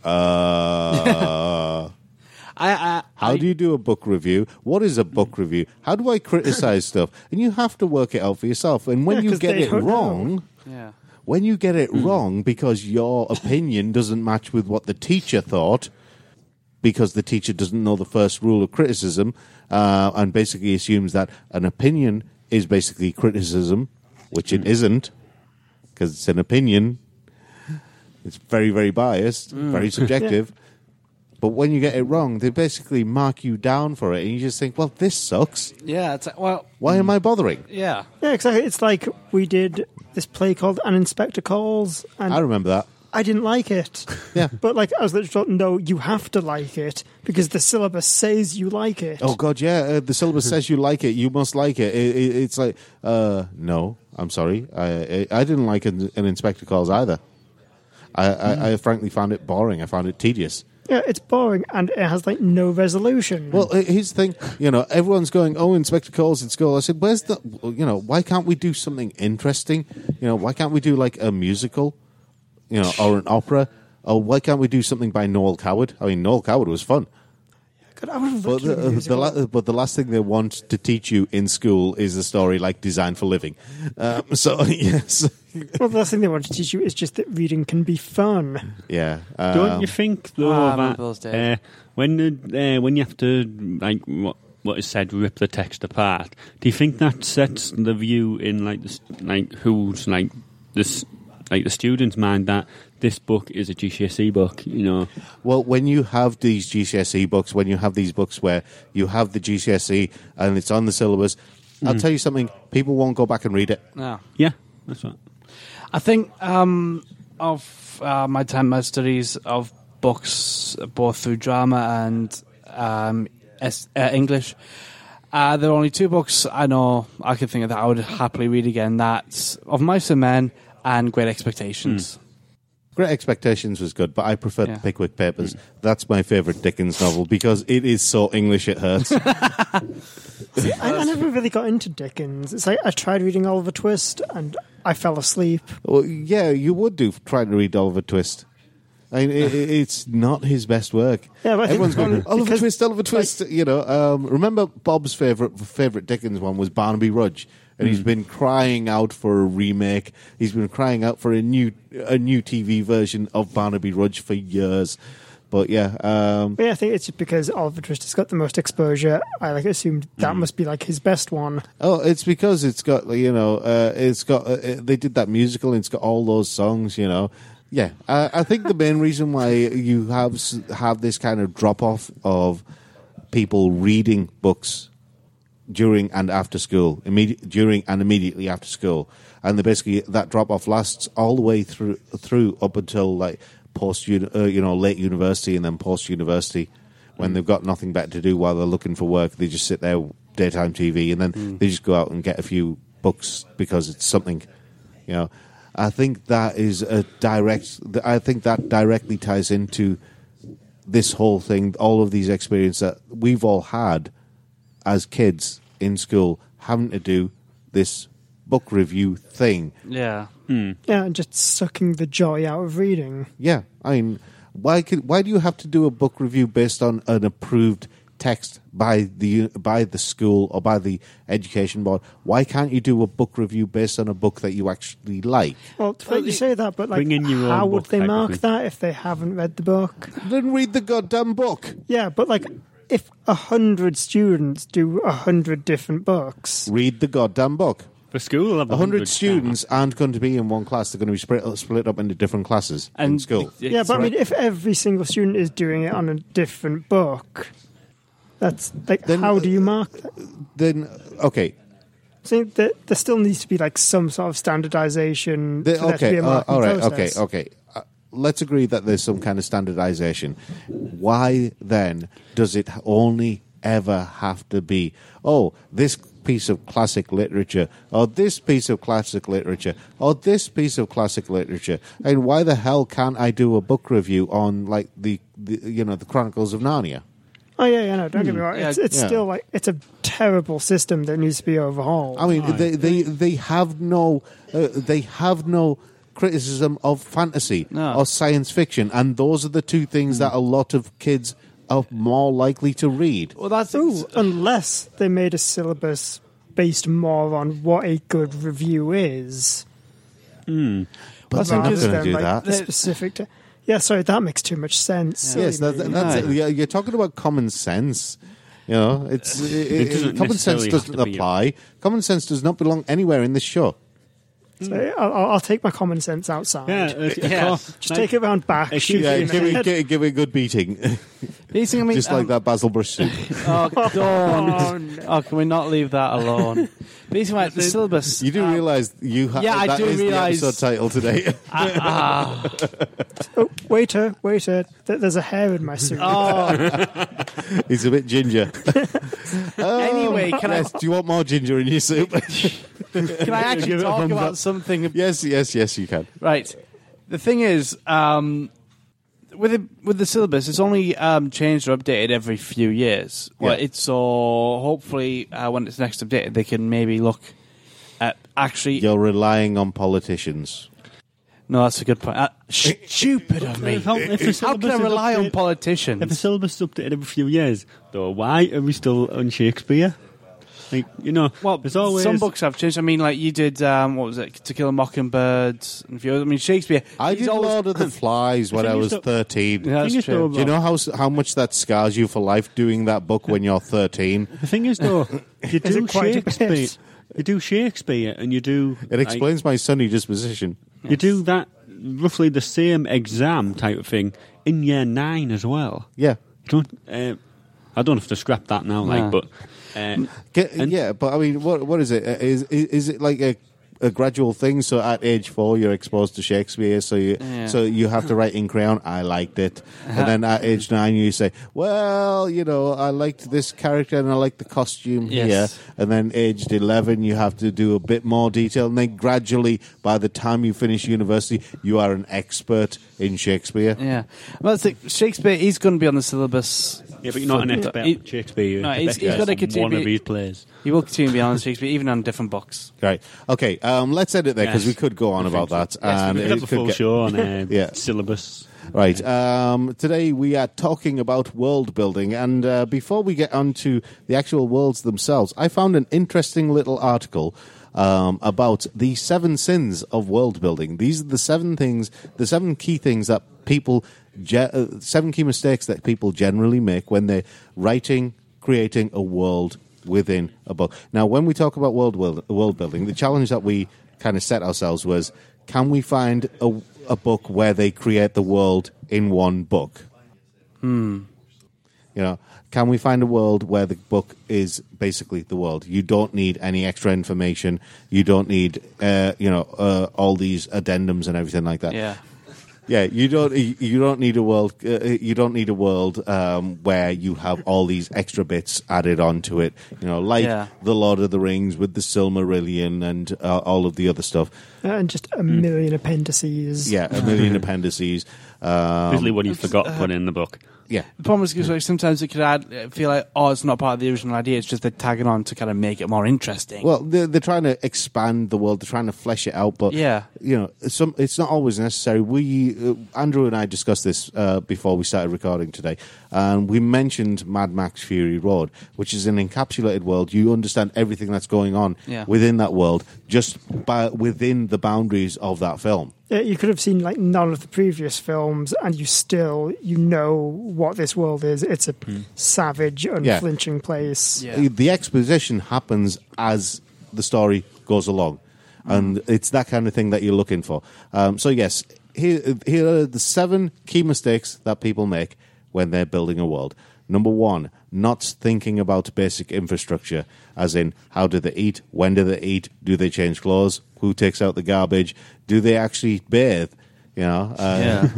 uh. I, I, How I, do you do a book review? What is a book review? How do I criticize stuff? And you have to work it out for yourself. And when Yeah, you 'cause get they it don't know. wrong, Yeah. when you get it wrong because your opinion doesn't match with what the teacher thought, because the teacher doesn't know the first rule of criticism, uh, and basically assumes that an opinion is basically criticism, which it isn't, because it's an opinion. It's very, very biased, very subjective. But when you get it wrong, they basically mark you down for it, and you just think, well, this sucks. Yeah. It's like, well, Why am I bothering? yeah. Yeah, exactly. It's like we did this play called An Inspector Calls, and I remember that. I didn't like it. Yeah. But like I was literally told, no, you have to like it because the syllabus says you like it. Oh God, yeah. Uh, the syllabus says you like it. You must like it. it, it it's like, uh, no, I'm sorry. I I, I didn't like an, an Inspector Calls either. I, I, I frankly found it boring. I found it tedious. Yeah, it's boring and it has like no resolution. Well, uh, here's the thing. You know, everyone's going, "Oh, Inspector Calls at school." I said, "Where's the? You know, why can't we do something interesting? You know, why can't we do like a musical? You know, or an opera, oh, why can't we do something by Noel Coward? I mean, Noel Coward was fun. God, I would have But loved the, to uh, do the la- but the last thing they want to teach you in school is a story like Design for Living. Um, so, yes. Well, the last thing they want to teach you is just that reading can be fun. Yeah. Don't Um, you think though Ah, I remember that those days. uh, when the, uh, when you have to like what what is said, rip the text apart? Do you think that sets the view in like this, like who's like this like the student's mind that this book is a G C S E book? You know, Well, when you have these G C S E books, when you have these books where you have the G C S E and it's on the syllabus, I'll tell you something, people won't go back and read it. No. yeah, that's right. I think um, of uh, my time, my studies of books, both through drama and um, es- uh, English, uh, there are only two books I know I could think of that I would happily read again. That's Of Mice and Men and Great Expectations. Great Expectations was good, but I preferred Yeah. the Pickwick Papers. That's my favourite Dickens novel because it is so English it hurts. See, I, I never really got into Dickens. It's like I tried reading Oliver Twist and I fell asleep. Well, yeah, you would do trying to read Oliver Twist. I mean, it, it- it's not his best work. Yeah, but I think Everyone's going, because- Oliver Twist, Oliver Twist. You know, um, remember Bob's favourite favourite Dickens one was Barnaby Rudge, and he's been crying out for a remake. He's been crying out for a new a new T V version of Barnaby Rudge for years. But yeah, um, But yeah, I think it's just because Oliver Twist has got the most exposure. I like assumed that must be like his best one. oh, it's because it's got you know, uh, it's got uh, they did that musical, and it's got all those songs. You know, yeah. I, I think the main reason why you have s- have this kind of drop off of people reading books during and after school, immediate during and immediately after school, and the, basically that drop off lasts all the way through through up until like post uni- uh, you know late university and then post university when they've got nothing better to do while they're looking for work. They just sit there daytime T V and then Mm. they just go out and get a few books because it's something, you know. I think that is a direct. I think that directly ties into this whole thing, all of these experiences that we've all had as kids in school, having to do this book review thing. Yeah. Yeah, and just sucking the joy out of reading. Yeah, I mean, why could why do you have to do a book review based on an approved text by the by the school or by the education board? Why can't you do a book review based on a book that you actually like? Well, it's funny you say that, but like, Bring in your how own would book they type of mark thing. that if they haven't read the book? Then read the goddamn book. Yeah, but like, if a hundred students do a hundred different books, Read the goddamn book. For school, I'll have A hundred staff. students aren't going to be in one class. They're going to be split, split up into different classes in And school. yeah, but I mean, if every single student is doing it on a different book, that's like, Then, how do you mark that? Then, okay, So there, there still needs to be like some sort of standardization. The- for there to okay, be a uh, marking all right, process. okay, okay. Uh, let's agree that there's some kind of standardization. Why then does it only ever have to be, oh, this piece of classic literature, or this piece of classic literature, or this piece of classic literature? And why the hell can't I do a book review on, like, the, the you know, the Chronicles of Narnia? Oh yeah, yeah, no, don't get me wrong. Yeah, It's, it's yeah. still like it's a terrible system that needs to be overhauled. I mean, they, they they have no uh, they have no criticism of fantasy No. or science fiction, and those are the two things that a lot of kids are more likely to read. Well, that's Ooh, unless they made a syllabus based more on what a good review is. But I they're think not it's going to than, do like, that. the specific. To, yeah, sorry, that makes too much sense. Yeah. Yes, Silly that, me. that's it. Right. Yeah, you're talking about common sense. You know, it's it, it- doesn't common sense necessarily have doesn't to be a- apply. Common sense does not belong anywhere in this show. So I'll, I'll take my common sense outside. Yeah, uh, of Yeah. course. Just take it round back. Excuse Shoot Yeah, it in give the it, head. give, it, give it a good beating, basically, I mean, just like um, that Basil Brush soup. Oh, don't. Oh, no. Oh, can we not leave that alone? Basically, like, the syllabus. You do um, realise you have yeah, I that do is realise- the episode title today. ah, Oh, waiter, waiter, th- there's a hair in my suit. oh, He's a bit ginger. Oh, Anyway, can I- yes, do you want more ginger in your soup? can I actually Give it a talk thumbs about up. something? yes, yes, yes, you can. Right. The thing is, um, with the, with the syllabus, it's only um, changed or updated every few years. Well, Yeah. it's so hopefully uh, when it's next updated, they can maybe look at actually. You're relying on politicians. No, that's a good point. Uh, stupid of me. If, if the How can I syllabus is rely on updated- politicians? If the syllabus is updated every few years, though, why are we still on Shakespeare? Like, you know, Well, there's always some books have changed. I mean, like you did, um, what was it, To Kill a Mockingbird? And a few others. I mean, Shakespeare. I he's did always- Lord of the Flies when thing I is was that- thirteen. Yeah, that's thing is, true. though, Do you know how how much that scars you for life doing that book when you're thirteen? The thing is, though, you Is do it quite a Shakespeare, bit? you do Shakespeare, and you do It like, explains my sunny disposition. you do that roughly the same exam type of thing in year nine as well. Yeah. You don't, uh, I don't have to scrap that now, like, No. but uh, Get, And- yeah, but I mean, what what is it? Uh, Is is, is it like a, a gradual thing? So at age four, you're exposed to Shakespeare, so you Yeah. so you have to write in crayon. I liked it, and then at age nine, you say, well, you know, I liked this character and I like the costume Yes. here. And then aged eleven, you have to do a bit more detail, and then gradually, by the time you finish university, you are an expert in Shakespeare. Yeah. Well, it's like Shakespeare, he's going to be on the syllabus. yeah, but you're not an For- expert he- in Shakespeare. You're No, an he's- he's expert gotta on continue one to of be- his plays. He will continue to be on Shakespeare, even on different books. Right. Okay. Um, let's end it there because Yes. we could go on about that. and we it could have a could full get- show on uh, Yeah. syllabus. Right. Um, today we are talking about world building, and uh, before we get on to the actual worlds themselves, I found an interesting little article um, about the seven sins of world building. These are the seven things, the seven key things that people, ge- uh, seven key mistakes that people generally make when they're writing, creating a world within a book. Now, when we talk about world world, world building, the challenge that we kind of set ourselves was, can we find a, a book where they create the world in one book? Hmm. You know, can we find a world where the book is basically the world? You don't need any extra information. You don't need, uh, you know, uh, all these addendums and everything like that. Yeah. Yeah, you don't. You don't need a world. Uh, you don't need a world um, where you have all these extra bits added onto it. You know, like Yeah. the Lord of the Rings with the Silmarillion and uh, all of the other stuff. And just a million appendices. Yeah, a million appendices. Um, Usually what you forgot to put in the book. yeah, The problem is because like, sometimes it could add, uh, feel like, oh, it's not part of the original idea. It's just they're tagging on to kind of make it more interesting. well, they're, they're trying to expand the world. They're trying to flesh it out, but Yeah. you know, some it's not always necessary. We, uh, Andrew and I discussed this uh, before we started recording today, and we mentioned Mad Max Fury Road, which is an encapsulated world. You understand everything that's going on Yeah. within that world, just by within the boundaries of that film. Yeah, you could have seen like none of the previous films, and you still you know what this world is. It's a savage, unflinching place. Yeah. The exposition happens as the story goes along, and it's that kind of thing that you're looking for. Um, so yes, here here are the seven key mistakes that people make when they're building a world. Number one, not thinking about basic infrastructure, as in how do they eat, when do they eat, do they change clothes, who takes out the garbage, do they actually bathe, you know, uh, Yeah.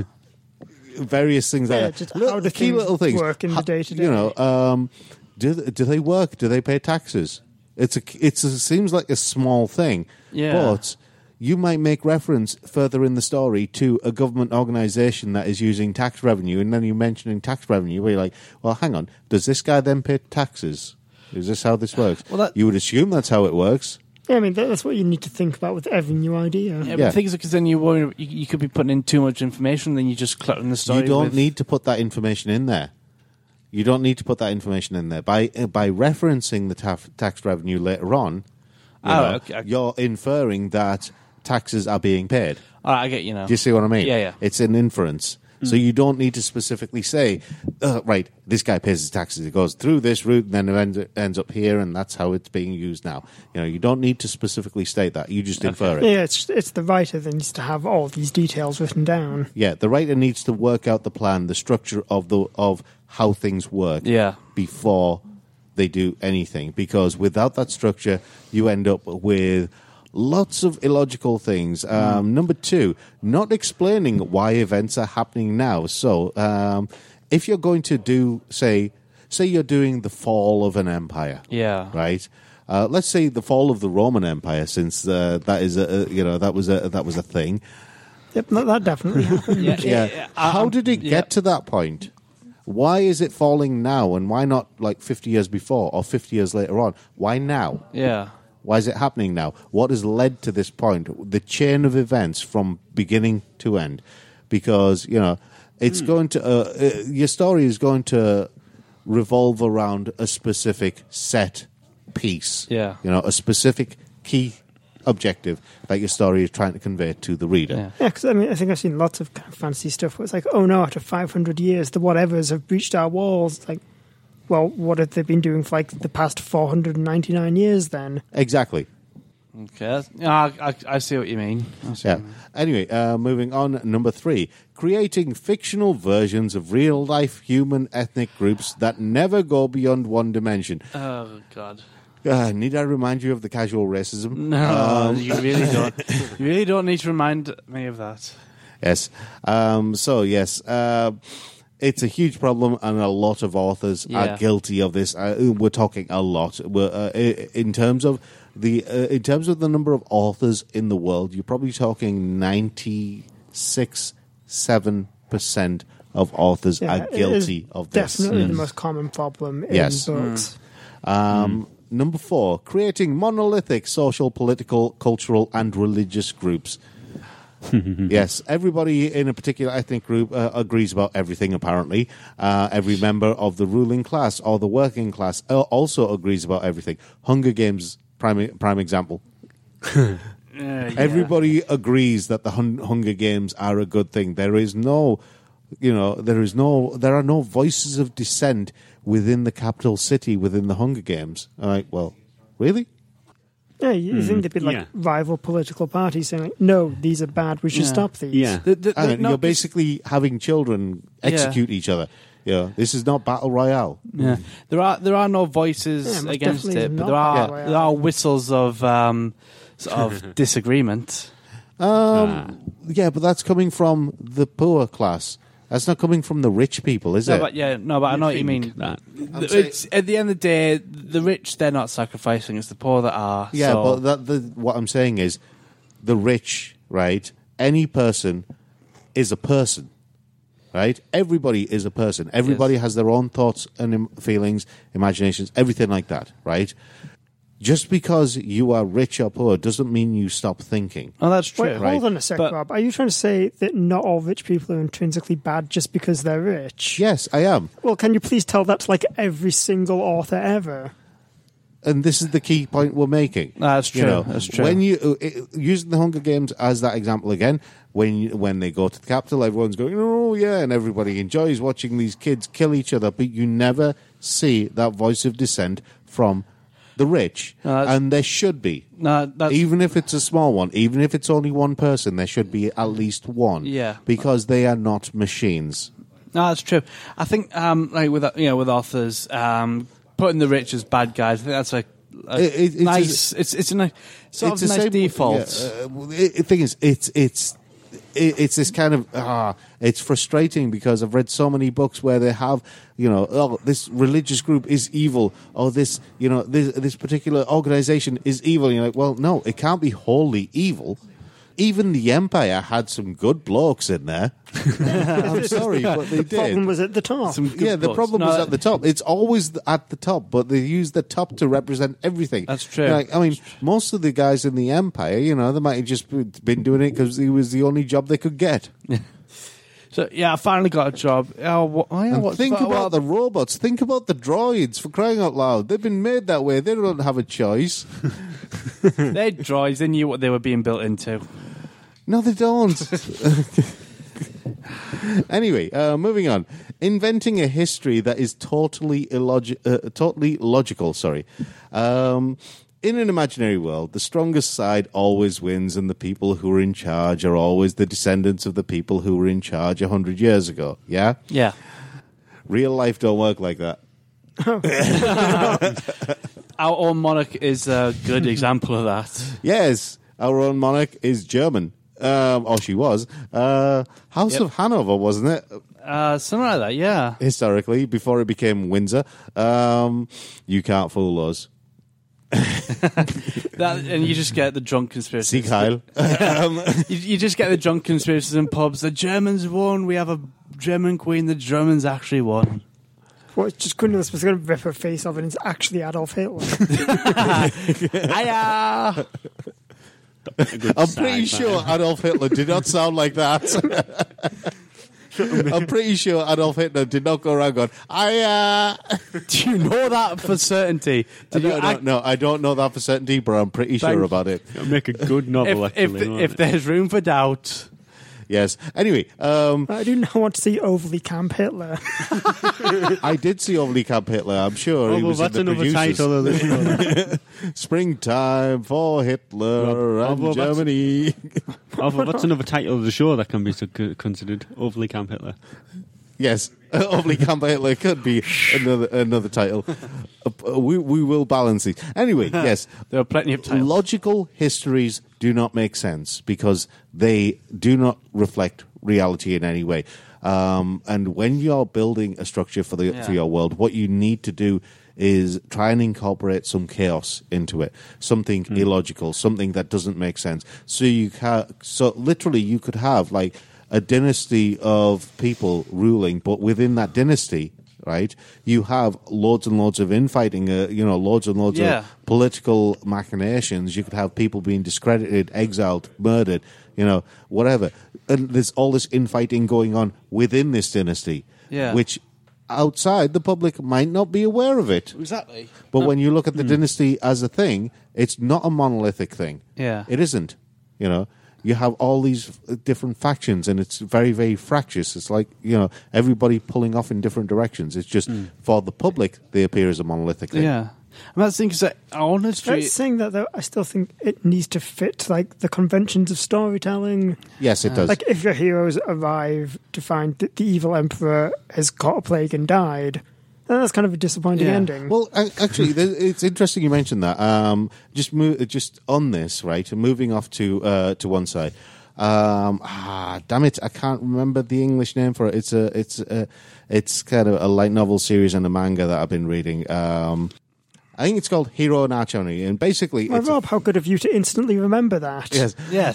various things Yeah, like that. just Little- how do key things little things work in the How- day-to-day? You know, um, do do they work? Do they pay taxes? It's a it's a, seems like a small thing, Yeah. but you might make reference further in the story to a government organisation that is using tax revenue, and then you're mentioning tax revenue, where you're like, well, hang on, does this guy then pay taxes? Is this how this works? Well, that- you would assume that's how it works. Yeah, I mean that, that's what you need to think about with every new idea. Yeah, but Yeah. the thing is, because then you, worry, you you could be putting in too much information, then you just cluttering the story. You don't with, need to put that information in there. You don't need to put that information in there. By uh, by referencing the taf- tax revenue later on, you Oh, know, okay, okay. you're inferring that taxes are being paid. All right, I get you now. Do you see what I mean? Yeah, yeah. It's an inference. So you don't need to specifically say, uh, right, this guy pays his taxes. It goes through this route and then it ends, ends up here, and that's how it's being used now. You know, you don't need to specifically state that. You just infer it. Yeah, it's it's the writer that needs to have all these details written down. Yeah, the writer needs to work out the plan, the structure of the of how things work Yeah. before they do anything. Because without that structure, you end up with lots of illogical things. Um, Number two, not explaining why events are happening now. So, um, if you're going to do, say, say you're doing the fall of an empire, Yeah. right? Uh, let's say the fall of the Roman Empire, since uh, that is a, you know that was a that was a thing. Yep, that, that definitely happened. Yeah. Yeah. uh, How um, did it yeah. get to that point? Why is it falling now, and why not like fifty years before or fifty years later on? Why now? Yeah. Why is it happening now? What has led to this point? The chain of events from beginning to end. Because, you know, it's mm. going to, uh, uh, your story is going to revolve around a specific set piece. Yeah. You know, a specific key objective that your story is trying to convey to the reader. Yeah, because I mean, I think I've seen lots of kind of fancy stuff where it's like, oh no, after five hundred years, the whatevers have breached our walls. It's like, well, what have they been doing for like the past four hundred ninety-nine years then? Exactly. Okay. Yeah, I, I, I see what you mean. I see Yeah. what you mean. Anyway, uh, moving on, number three. Creating fictional versions of real-life human ethnic groups that never go beyond one dimension. Oh, God. Uh, need I remind you of the casual racism? No, Um, you really don't. You really don't need to remind me of that. Yes. Um, so, yes, uh, it's a huge problem, and a lot of authors Yeah. are guilty of this. Uh, we're talking a lot. We're, uh, i- in terms of the uh, in terms of the number of authors in the world, you're probably talking ninety-six, seven percent of authors Yeah, are guilty of this. Definitely the most common problem in Yes. books. Um, Number four, creating monolithic social, political, cultural, and religious groups. Yes, everybody in a particular ethnic group uh, agrees about everything, apparently. Uh, every member of the ruling class or the working class uh, also agrees about everything. Hunger Games, prime, prime example. Uh, yeah. Everybody agrees that the hun- Hunger Games are a good thing. There is no, you know, there is no, there are no voices of dissent within the capital city, within the Hunger Games. I'm like, well, really? Yeah, you Hmm. think there'd be like Yeah. rival political parties saying, like, no, these are bad, we should Yeah. stop these. Yeah. The- the- the- And no, you're basically having children execute each other. You know, this is not battle royale. Yeah, there are there are no voices Yeah, most against definitely it, but not there are that way. there are whistles of um, sort of disagreement. Um, Yeah, but that's coming from the poor class. That's not coming from the rich people, is No, it? but yeah, no, but I know what you mean. That. I'm It's, at the end of the day, the rich they're not sacrificing; it's the poor that are. Yeah, so- but that, the, what I'm saying is, the rich, right? Any person is a person, right? Everybody is a person. Everybody Yes. has their own thoughts and im- feelings, imaginations, everything like that, right? Just because you are rich or poor doesn't mean you stop thinking. oh, that's true. Wait, Right. hold on a sec, But- Rob. Are you trying to say that not all rich people are intrinsically bad just because they're rich? Yes, I am. Well, can you please tell that to like every single author ever? And this is the key point we're making. No, that's You true. know, That's true. When you uh, uh, using the Hunger Games as that example again, when you, when they go to the capital, everyone's going, "Oh yeah," and everybody enjoys watching these kids kill each other. But you never see that voice of dissent from the rich, No, that's- and there should be. no, that's Even if it's a small one, even if it's only one person, there should be at least one. Yeah. because they are not machines. no, that's true. I think, um, like with you know, with authors, um, putting the rich as bad guys, I think that's a, a It- it- it's nice. it's it's a nice sort It's of the nice same- default. yeah, uh, it- the thing is, it's it's it, it's this kind of ah, it's frustrating because I've read so many books where they have, you know, oh, this religious group is evil, or this, you know, this this particular organization is evil. And you're like, well, no, it can't be wholly evil. Even the Empire had some good blokes in there. I'm sorry, but they The problem did. was at the top. Some good Yeah, the books. problem No, was at the top. It's always th- at the top, but they use the top to represent everything. That's true. Like, I mean, most of the guys in the Empire, you know, they might have just been doing it because it was the only job they could get. So yeah, I finally got a job. Oh, what, oh yeah, And what's think that about the robots. Think about the droids, for crying out loud. They've been made that way. They don't have a choice. They're droids. They knew what they were being built into. No, they don't. Anyway, uh, moving on. Inventing a history that is totally illogi- uh, totally logical. Sorry. Um, in an imaginary world, the strongest side always wins, and the people who are in charge are always the descendants of the people who were in charge a hundred years ago. Yeah, Yeah. real life don't work like that. Our own monarch is a good example of that. Yes, our own monarch is German. Um, or she was. Uh, House Yep. of Hanover, wasn't it? Uh, something like that, yeah. Historically, before it became Windsor. Um, you can't fool us. That, and you just get the drunk conspiracies. See, Kyle. um, You, you just get the drunk conspiracies in pubs. The Germans won. We have a German queen. The Germans actually won. Well, it's just Gwendolyn was going to rip her face off and it's actually Adolf Hitler. Hiya! I'm pretty sure Adolf Hitler did not sound like that. I'm pretty sure Adolf Hitler did not go around going, I, uh... Do you know that for certainty? Did no, you no, act- no, I don't know that for certainty, but I'm pretty Thank- sure about it. It'll make a good novel, if, actually. if, won't if it? there's room for doubt. Yes. Anyway, um, I do not want to see overly camp Hitler. I did see Overly Camp Hitler. I'm sure Oh, he well, was that's in the another producers. title of the show. Springtime for Hitler Well, and well, that's- Germany. Oh, but what's another title of the show that can be so- considered Overly Camp Hitler? Yes, Overly Camp Hitler could be another another title. Uh, we we will balance these. Anyway, yes, There are plenty of titles. logical histories do not make sense because they do not reflect reality in any way. Um, and when you're building a structure for the Yeah. for your world, what you need to do is try and incorporate some chaos into it, something illogical, something that doesn't make sense. So you ca- so literally you could have like a dynasty of people ruling, but within that dynasty, right, you have loads and loads of infighting, uh, you know, loads and loads Yeah. of political machinations. You could have people being discredited, exiled, murdered, you know, whatever. And there's all this infighting going on within this dynasty, Yeah. which outside the public might not be aware of it. Exactly. But when you look at the dynasty as a thing, it's not a monolithic thing. Yeah. It isn't, you know. You have all these different factions, and it's very, very fractious. It's like, you know, everybody pulling off in different directions. It's just, for the public, they appear as a monolithic thing. Yeah. And that's the thing, because honestly... Right, saying that, though, I still think it needs to fit like the conventions of storytelling. Yes, it does. Like if your heroes arrive to find that the evil emperor has caught a plague and died, then that's kind of a disappointing Yeah. ending. Well, a- actually, there- it's interesting you mentioned that. Um, just move, just on this, right? And moving off to uh, to one side. Um, ah, damn it, I can't remember the English name for it. It's a, it's a, it's kind of a light novel series and a manga that I've been reading. Um, I think it's called Hero and Arch Enemy, and basically, Well, it's a- Rob, how good of you to instantly remember that? yes, Yes.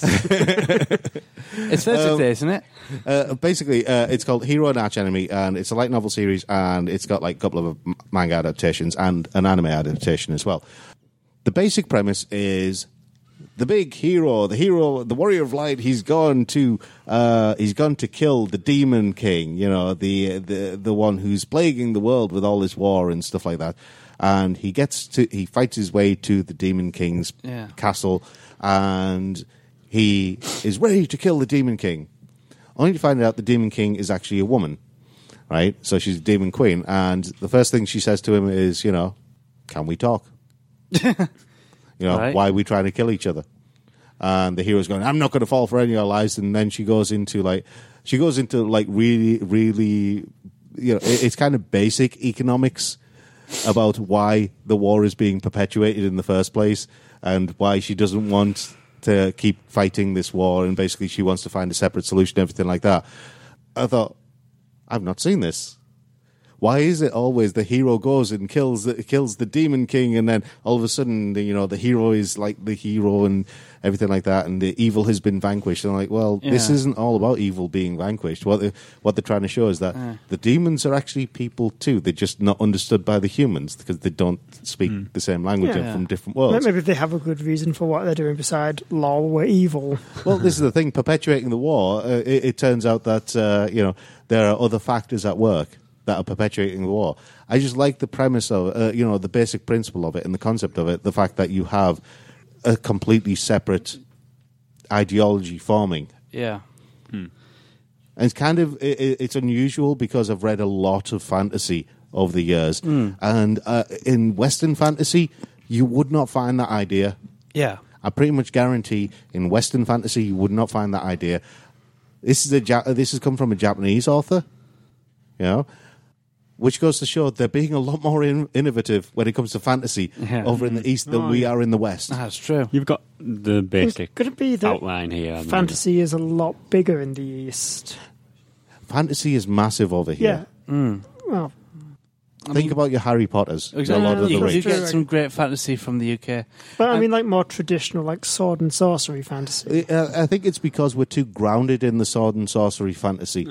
It's Thursday, Um, isn't it? Uh, basically, uh, it's called Hero and Arch Enemy, and it's a light novel series, and it's got like a couple of m- manga adaptations and an anime adaptation as well. The basic premise is the big hero, the hero, the warrior of light. He's gone to, uh, he's gone to kill the demon king. You know, the the the one who's plaguing the world with all this war and stuff like that. And he gets to, he fights his way to the demon king's Yeah. castle, and he is ready to kill the demon king. Only to find out the demon king is actually a woman, right? So she's a demon queen, and the first thing she says to him is, you know, can we talk? You know, Right. why are we trying to kill each other? And the hero's going, I'm not going to fall for any of your lies. And then she goes into like, she goes into like really, really, you know, it, it's kind of basic economics about why the war is being perpetuated in the first place and why she doesn't want to keep fighting this war. And basically she wants to find a separate solution, everything like that. I thought, I've not seen this. Why is it always the hero goes and kills the, kills the demon king, and then all of a sudden, the, you know, the hero is like the hero and everything like that, and the evil has been vanquished? And I'm like, well, this Yeah. isn't all about evil being vanquished. What they, what they're trying to show is that Yeah. the demons are actually people too. They're just not understood by the humans because they don't speak the same language Yeah. and from different worlds. Maybe they have a good reason for what they're doing beside lol, we're evil. Well, this is the thing: perpetuating the war. Uh, it, it turns out that uh, you know there are other factors at work that are perpetuating the war. I just like the premise of uh, you know the basic principle of it and the concept of it. The fact that you have a completely separate ideology forming. Yeah. And it's kind of it, it's unusual because I've read a lot of fantasy over the years, and uh, in Western fantasy, you would not find that idea. Yeah. I pretty much guarantee in Western fantasy you would not find that idea. This is a ja- this has come from a Japanese author, you know, which goes to show they're being a lot more in- innovative when it comes to fantasy Yeah. over in the East than Oh, we yeah. are in the West. That's true. You've got the basic Could it be that outline here. haven't you? fantasy is a lot bigger in the East? Fantasy is massive over here. Yeah. Well, Think about your Harry Potters, your Exactly. Lord of you, the you Rings. get some great fantasy from the U K. but I Um, mean, like more traditional, like sword and sorcery fantasy. I I think it's because we're too grounded in the sword and sorcery fantasy.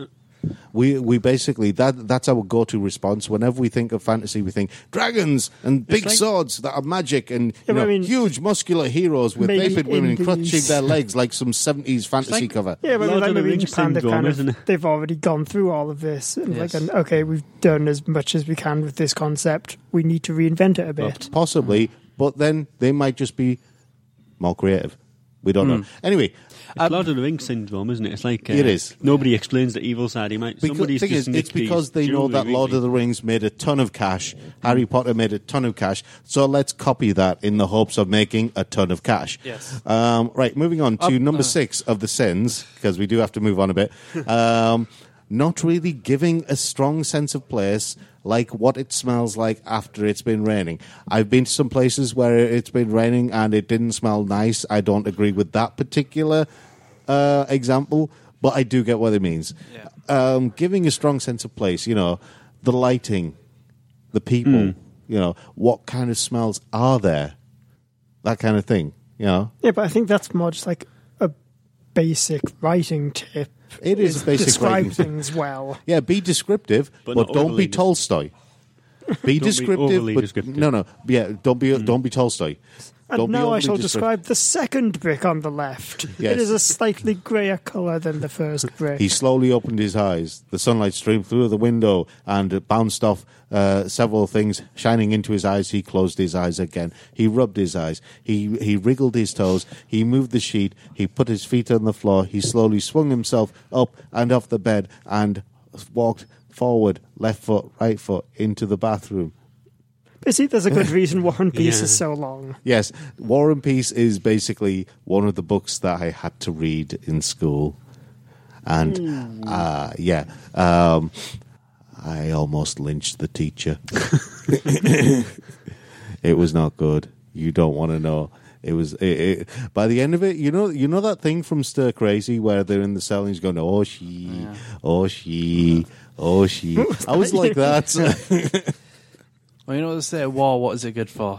We we basically that that's our go-to response whenever we think of fantasy. We think dragons and big like- swords that are magic and you Yeah, but know, I mean, huge muscular heroes with maybe vapid women in crunching these- their legs like some seventies fantasy like- cover. Yeah, but Lord like of the maybe in Rings Japan, they've syndrome, kind isn't of it? they've already gone through all of this and Yes. like, gone, okay, we've done as much as we can with this concept. We need to reinvent it a bit. Possibly, but then they might just be more creative. We don't know. Anyway, It's Lord of the Rings syndrome, isn't it? It's like uh, It is. Nobody explains the evil side. He might. because, Somebody's thing just is, it's nicked his because they know jewellery, that Lord really. of the Rings made a ton of cash. Harry Potter made a ton of cash. So let's copy that in the hopes of making a ton of cash. Yes. Um, right, moving on to Up- number uh, six of the sins, because we do have to move on a bit. Um, not really giving a strong sense of place, like what it smells like after it's been raining. I've been to some places where it's been raining and it didn't smell nice. I don't agree with that particular uh, example, but I do get what it means. Yeah. Um, giving a strong sense of place, you know, the lighting, the people, you know, what kind of smells are there, that kind of thing, you know. Yeah, but I think that's more just like a basic writing tip. It is a basic describe writing tip. things well. Yeah, be descriptive, but, But not don't overly be des- Tolstoy. Be be descriptive, overly but descriptive. no, no, yeah, don't be don't be Tolstoy. And Don't be now I overly shall descriptive. describe the second brick on the left. Yes. It is a slightly greyer colour than the first brick. He slowly opened his eyes. The sunlight streamed through the window and bounced off uh, several things, shining into his eyes. He closed his eyes again. He rubbed his eyes. He he wriggled his toes. He moved the sheet. He put his feet on the floor. He slowly swung himself up and off the bed and walked forward, left foot, right foot, into the bathroom. But see, there's a good reason War and Peace Yeah. is so long. Yes, War and Peace is basically one of the books that I had to read in school. And, uh, yeah, um, I almost lynched the teacher. It was not good. You don't want to know. It was it, it, by the end of it, you know, you know that thing from Stir Crazy where they're in the cell and he's going, "Oh she, oh she, oh she." I was like that. Well, you know what they say, war, what is it good for?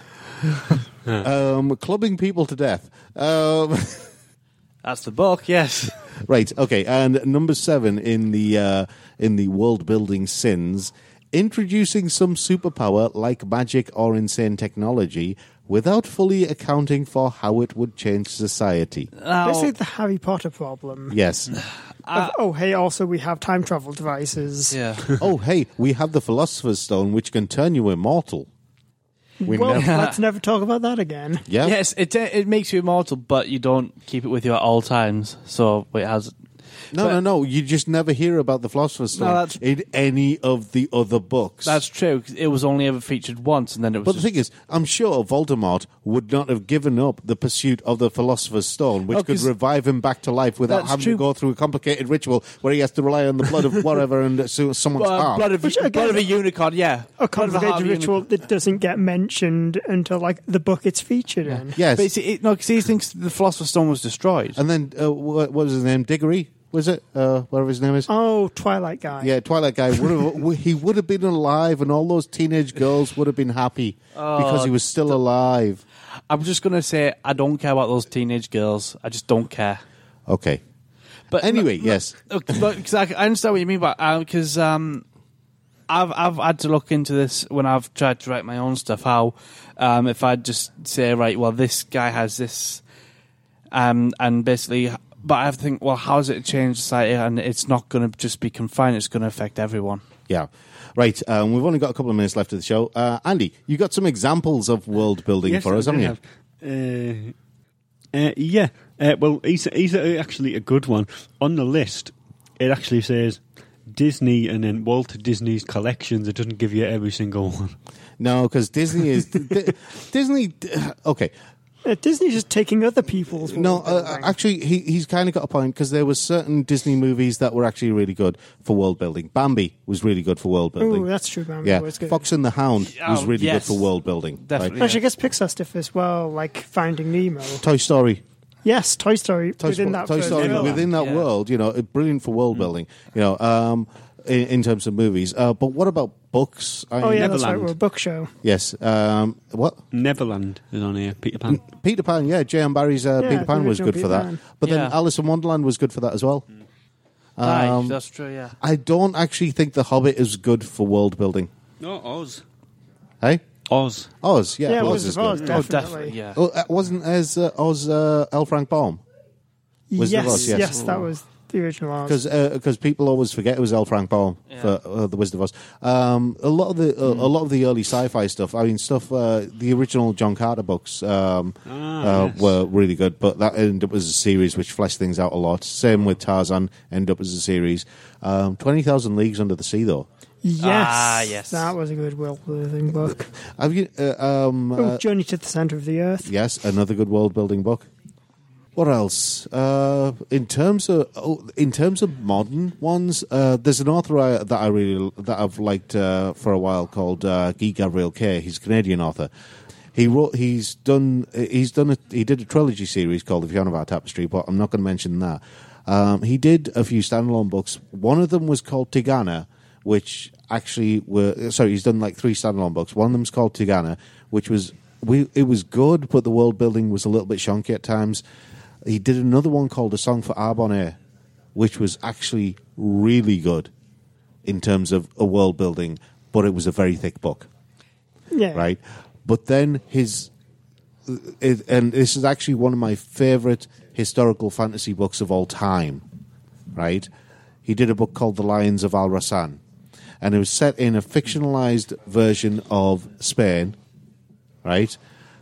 um, clubbing people to death. Um, That's the book, yes. right. Okay. And number seven in the uh, in the world building sins, introducing some superpower like magic or insane technology without fully accounting for how it would change society. Now, Basically, the Harry Potter problem. Yes. Of, oh, hey, also we have time travel devices. yeah. Oh, hey, we have the Philosopher's Stone, which can turn you immortal. We Well, never- let's never talk about that again. yeah. Yes, it it makes you immortal, but you don't keep it with you at all times. So it has. No, but- no, no. You just never hear about the Philosopher's Stone No, that's- in any of the other books. That's true. 'Cause it was only ever featured once, and then it was. But the just- thing is, I'm sure Voldemort would not have given up the pursuit of the Philosopher's Stone, which Oh, could 'cause- revive him back to life without That's having true. to go through a complicated ritual where he has to rely on the blood of whatever and so someone's Well, heart. blood of, Which, again- blood of a unicorn, yeah. A Blood of heart complicated of a ritual unicorn. that doesn't get mentioned until like the book it's featured in. Yes. But it's, it, no, because he thinks the Philosopher's Stone was destroyed. And then, uh, what, what was his name? Diggory? Was it? Uh, whatever his name is? Oh, Twilight guy. Yeah, Twilight guy. Would have, he would have been alive, and all those teenage girls would have been happy because he was still alive. I'm just going to say, I don't care about those teenage girls. I just don't care. Okay. But Anyway, no, no, yes. because I, I understand what you mean, but because um, I've I've had to look into this when I've tried to write my own stuff. How um, if I just say, right, well, this guy has this, um, and basically, but I have to think, well, how does it change society? And it's not going to just be confined; it's going to affect everyone. Yeah. Right. Um, we've only got a couple of minutes left of the show. Uh, Andy, you got some examples of world building Yes, for I us, do haven't you? have. Uh, uh, yeah. Uh, well, he's, he's actually a good one. On the list, it actually says Disney and then Walt Disney's collections. It doesn't give you every single one. No, because Disney is D- Disney. Okay, Uh, Disney's just taking other people's. no, world uh, building. actually, he he's kind of got a point because there were certain Disney movies that were actually really good for world building. Bambi was really good for world building. Oh, that's true, man. yeah, It's good. Fox and the Hound was Oh, really yes. good for world building. Definitely. Right? Actually, I guess Pixar stuff as well, like Finding Nemo. Toy Story. Yes, Toy Story Toy, within Spo- that Toy first Story film. within that Yeah. world, you know, it- brilliant for world building. You know, um, in, in terms of movies. Uh, but what about books? I Oh mean, yeah, that's right. Neverland. We're a book show. yes. Um, what? Neverland is on here. Peter Pan. Peter Pan, yeah, J M Barrie's uh, Yeah, Peter the Pan was original good for Peter that. Pan. But then Yeah. Alice in Wonderland was good for that as well. Aye, Um, that's true, yeah. I don't actually think The Hobbit is good for world building. No, Oz. Hey? Oz. Oz, yeah, Yeah, Oz Wizard is of Oz, good. Oh, definitely. definitely, yeah. Oh, uh, wasn't as uh, Oz uh, L. Frank Baum? Wizard of Yes, Oz, yes. yes, that was the original Oz. Because because people always forget it was L. Frank Baum Yeah. for uh, the Wizard of Oz. Um, a lot of the uh, a lot of the early sci-fi stuff. I mean, stuff. Uh, the original John Carter books um, Ah, uh, yes. were really good, but that ended up as a series which fleshed things out a lot. Same with Tarzan, ended up as a series. Um, Twenty Thousand Leagues Under the Sea, though. Yes, Ah, yes. that was a good world building book. Have you? Uh, um, Oh, uh, Journey to the Center of the Earth. yes, another good world building book. What else? Uh, in terms of oh, in terms of modern ones, uh, there's an author I, that I really that I've liked uh, for a while called uh, Guy Gabriel Kay. He's a Canadian author. He wrote. He's done. He's done. A, he did a trilogy series called The Fionnuala Tapestry, but I'm not going to mention that. Um, he did a few standalone books. One of them was called Tigana, which actually were sorry. He's done like three standalone books. One of them's called Tigana, which was we. It was good, but the world building was a little bit shonky at times. He did another one called A Song for Arbonne, which was actually really good in terms of a world building, but it was a very thick book, Yeah. right? But then his, it, and this is actually one of my favorite historical fantasy books of all time, right? He did a book called The Lions of Al Rassan, and it was set in a fictionalized version of Spain, right?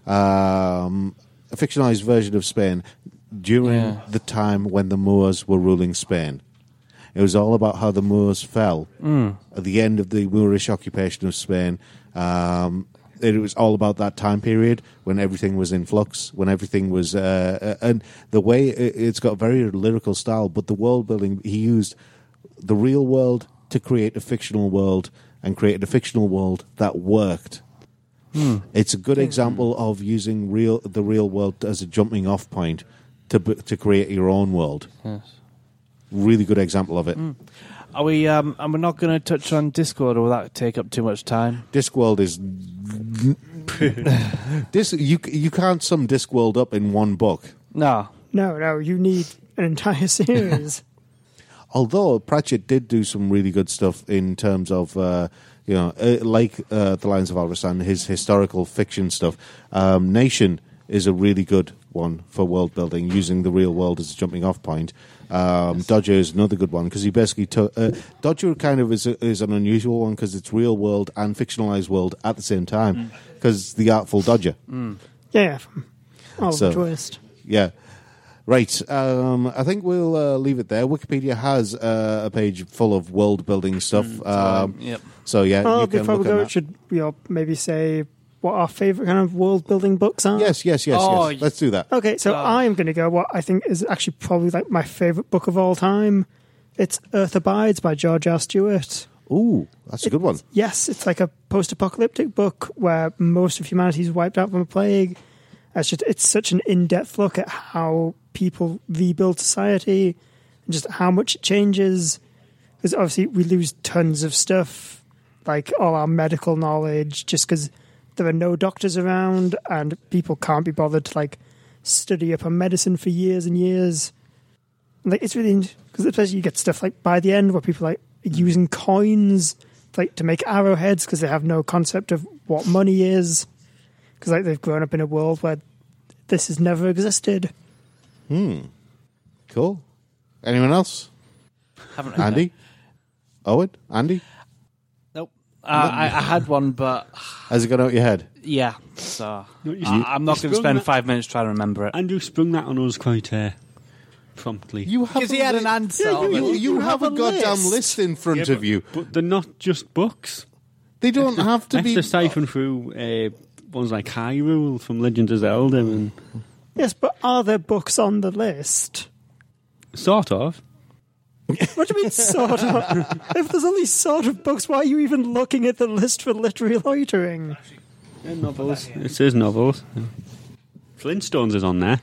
Um, a fictionalized version of Spain during Yeah. the time when the Moors were ruling Spain. It was all about how the Moors fell Mm. at the end of the Moorish occupation of Spain. Um, it was all about that time period when everything was in flux, when everything was... Uh, uh, and the way it, it's got a very lyrical style, but the world building, he used the real world to create a fictional world and created a fictional world that worked. Hmm. It's a good example of using real the real world as a jumping off point to b- to create your own world. Yes. Really good example of it. Mm. Are we? Um, and we're not going to touch on Discord, or will that take up too much time? Discworld is this you you can't sum Discworld up in one book. No. No, no, you need an entire series. Although Pratchett did do some really good stuff in terms of uh, you know uh, like uh, The Lions of Al Rassan, his historical fiction stuff. Um, Nation is a really good one for world building, using the real world as a jumping off point. Um, Dodger is another good one because he basically took uh, Dodger kind of is a, is an unusual one because it's real world and fictionalized world at the same time because the Artful Dodger. Mm. Yeah, from Oliver So- Twist. Yeah. Right. Um, I think we'll uh, leave it there. Wikipedia has uh, a page full of world building stuff. Um, Yep. So yeah, Oh, you can before look we at go, that. should we all maybe say what our favourite kind of world building books are? Yes, yes, yes, Oh, yes. Let's do that. Okay, so Oh. I'm going to go what I think is actually probably like my favourite book of all time. It's Earth Abides by George R. Stewart. Ooh, that's a good one. Yes, it's like a post-apocalyptic book where most of humanity is wiped out from a plague. It's just it's such an in-depth look at how people rebuild society and just how much it changes. Because obviously we lose tons of stuff, like all our medical knowledge, just because there are no doctors around and people can't be bothered to like study up on medicine for years and years. And, like it's really because especially you get stuff like by the end where people like are using coins like to make arrowheads because they have no concept of what money is. Because like they've grown up in a world where this has never existed. Hmm. Cool. Anyone else? Haven't read Andy? Owen? Andy? that. Nope. Uh, I, I had one, but Has it gone out your head? yeah. So No, you- I, I'm not you going to sprung spend that- five minutes trying to remember it. Andrew sprung that on us quite uh, promptly. You Because he had an answer. Yeah, you, you, already. you have, have a a goddamn list. list in front Yeah, of but- you. But they're not just books. They don't have to I have be. to siphon through uh, ones like Hyrule from Legend of Zelda and Yes, but are there books on the list? sort of. What do you mean, sort of? If there's only sort of books, why are you even looking at the list for literary loitering? Yeah, novels. It says novels. Flintstones is on there.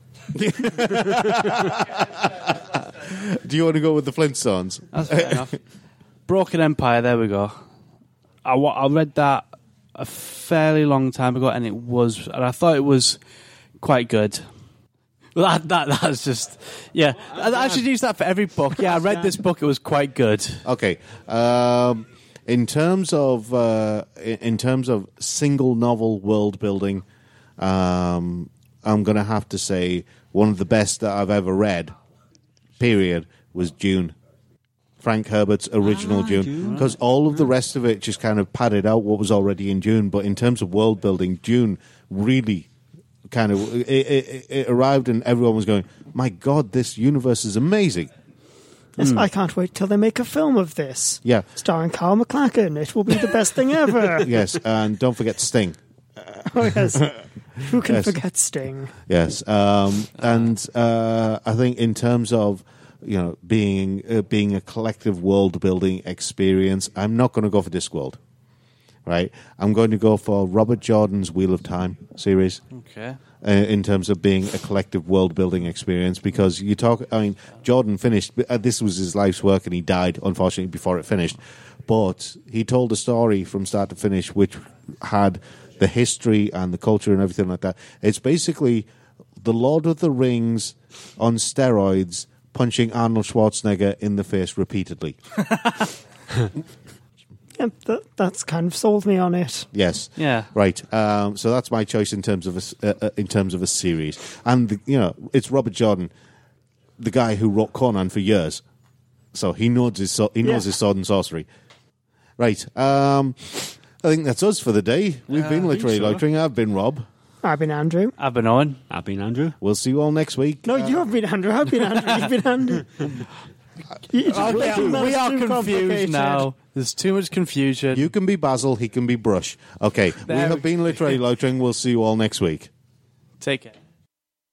Do you want to go with the Flintstones? That's fair enough. Broken Empire, there we go. I, wa- I read that a fairly long time ago, and it was, and I thought it was quite good. Well, that, that that's just yeah. I, I should use that for every book. Yeah, I read this book; it was quite good. Okay, um, in terms of uh, in in terms of single novel world building, um, I'm going to have to say one of the best that I've ever read. Period was Dune. Frank Herbert's original Ah, Dune, because all of the rest of it just kind of padded out what was already in Dune. But in terms of world building, Dune really kind of it, it, it arrived, and everyone was going, "My God, this universe is amazing!" Yes, I can't wait till they make a film of this. Yeah, Starring Carl McLachlan. It will be the best thing ever. yes, and don't forget Sting. Oh, yes. Who can Yes. forget Sting? Yes, um, and uh, I think in terms of you know being uh, being a collective world building experience, I'm not going to go for Discworld. Right, I'm going to go for Robert Jordan's Wheel of Time series. Okay. Uh, in terms of being a collective world building experience, because you talk, I mean, Jordan finished. Uh, this was his life's work, and he died unfortunately before it finished. But he told a story from start to finish, which had the history and the culture and everything like that. It's basically the Lord of the Rings on steroids, punching Arnold Schwarzenegger in the face repeatedly. Yeah, that, that's kind of sold me on it. Yes. Yeah. Right. Um, so that's my choice in terms of a, s- uh, uh, in terms of a series, and the, you know, it's Robert Jordan, the guy who wrote Conan for years, so he knows his so- he knows Yeah. his sword and sorcery. Right. Um, I think that's us for the day. We've Uh, been I think literally so. loitering. I've been Rob. I've been Andrew. I've been Owen. I've been Andrew. We'll see you all next week. No, you have been Andrew. I've been Andrew. You've been Andy. You just Okay, making we matters are too confused complicated. now. There's too much confusion. You can be Basil. He can be Brush. Okay. we There have we been literally loitering. We'll see you all next week. Take care.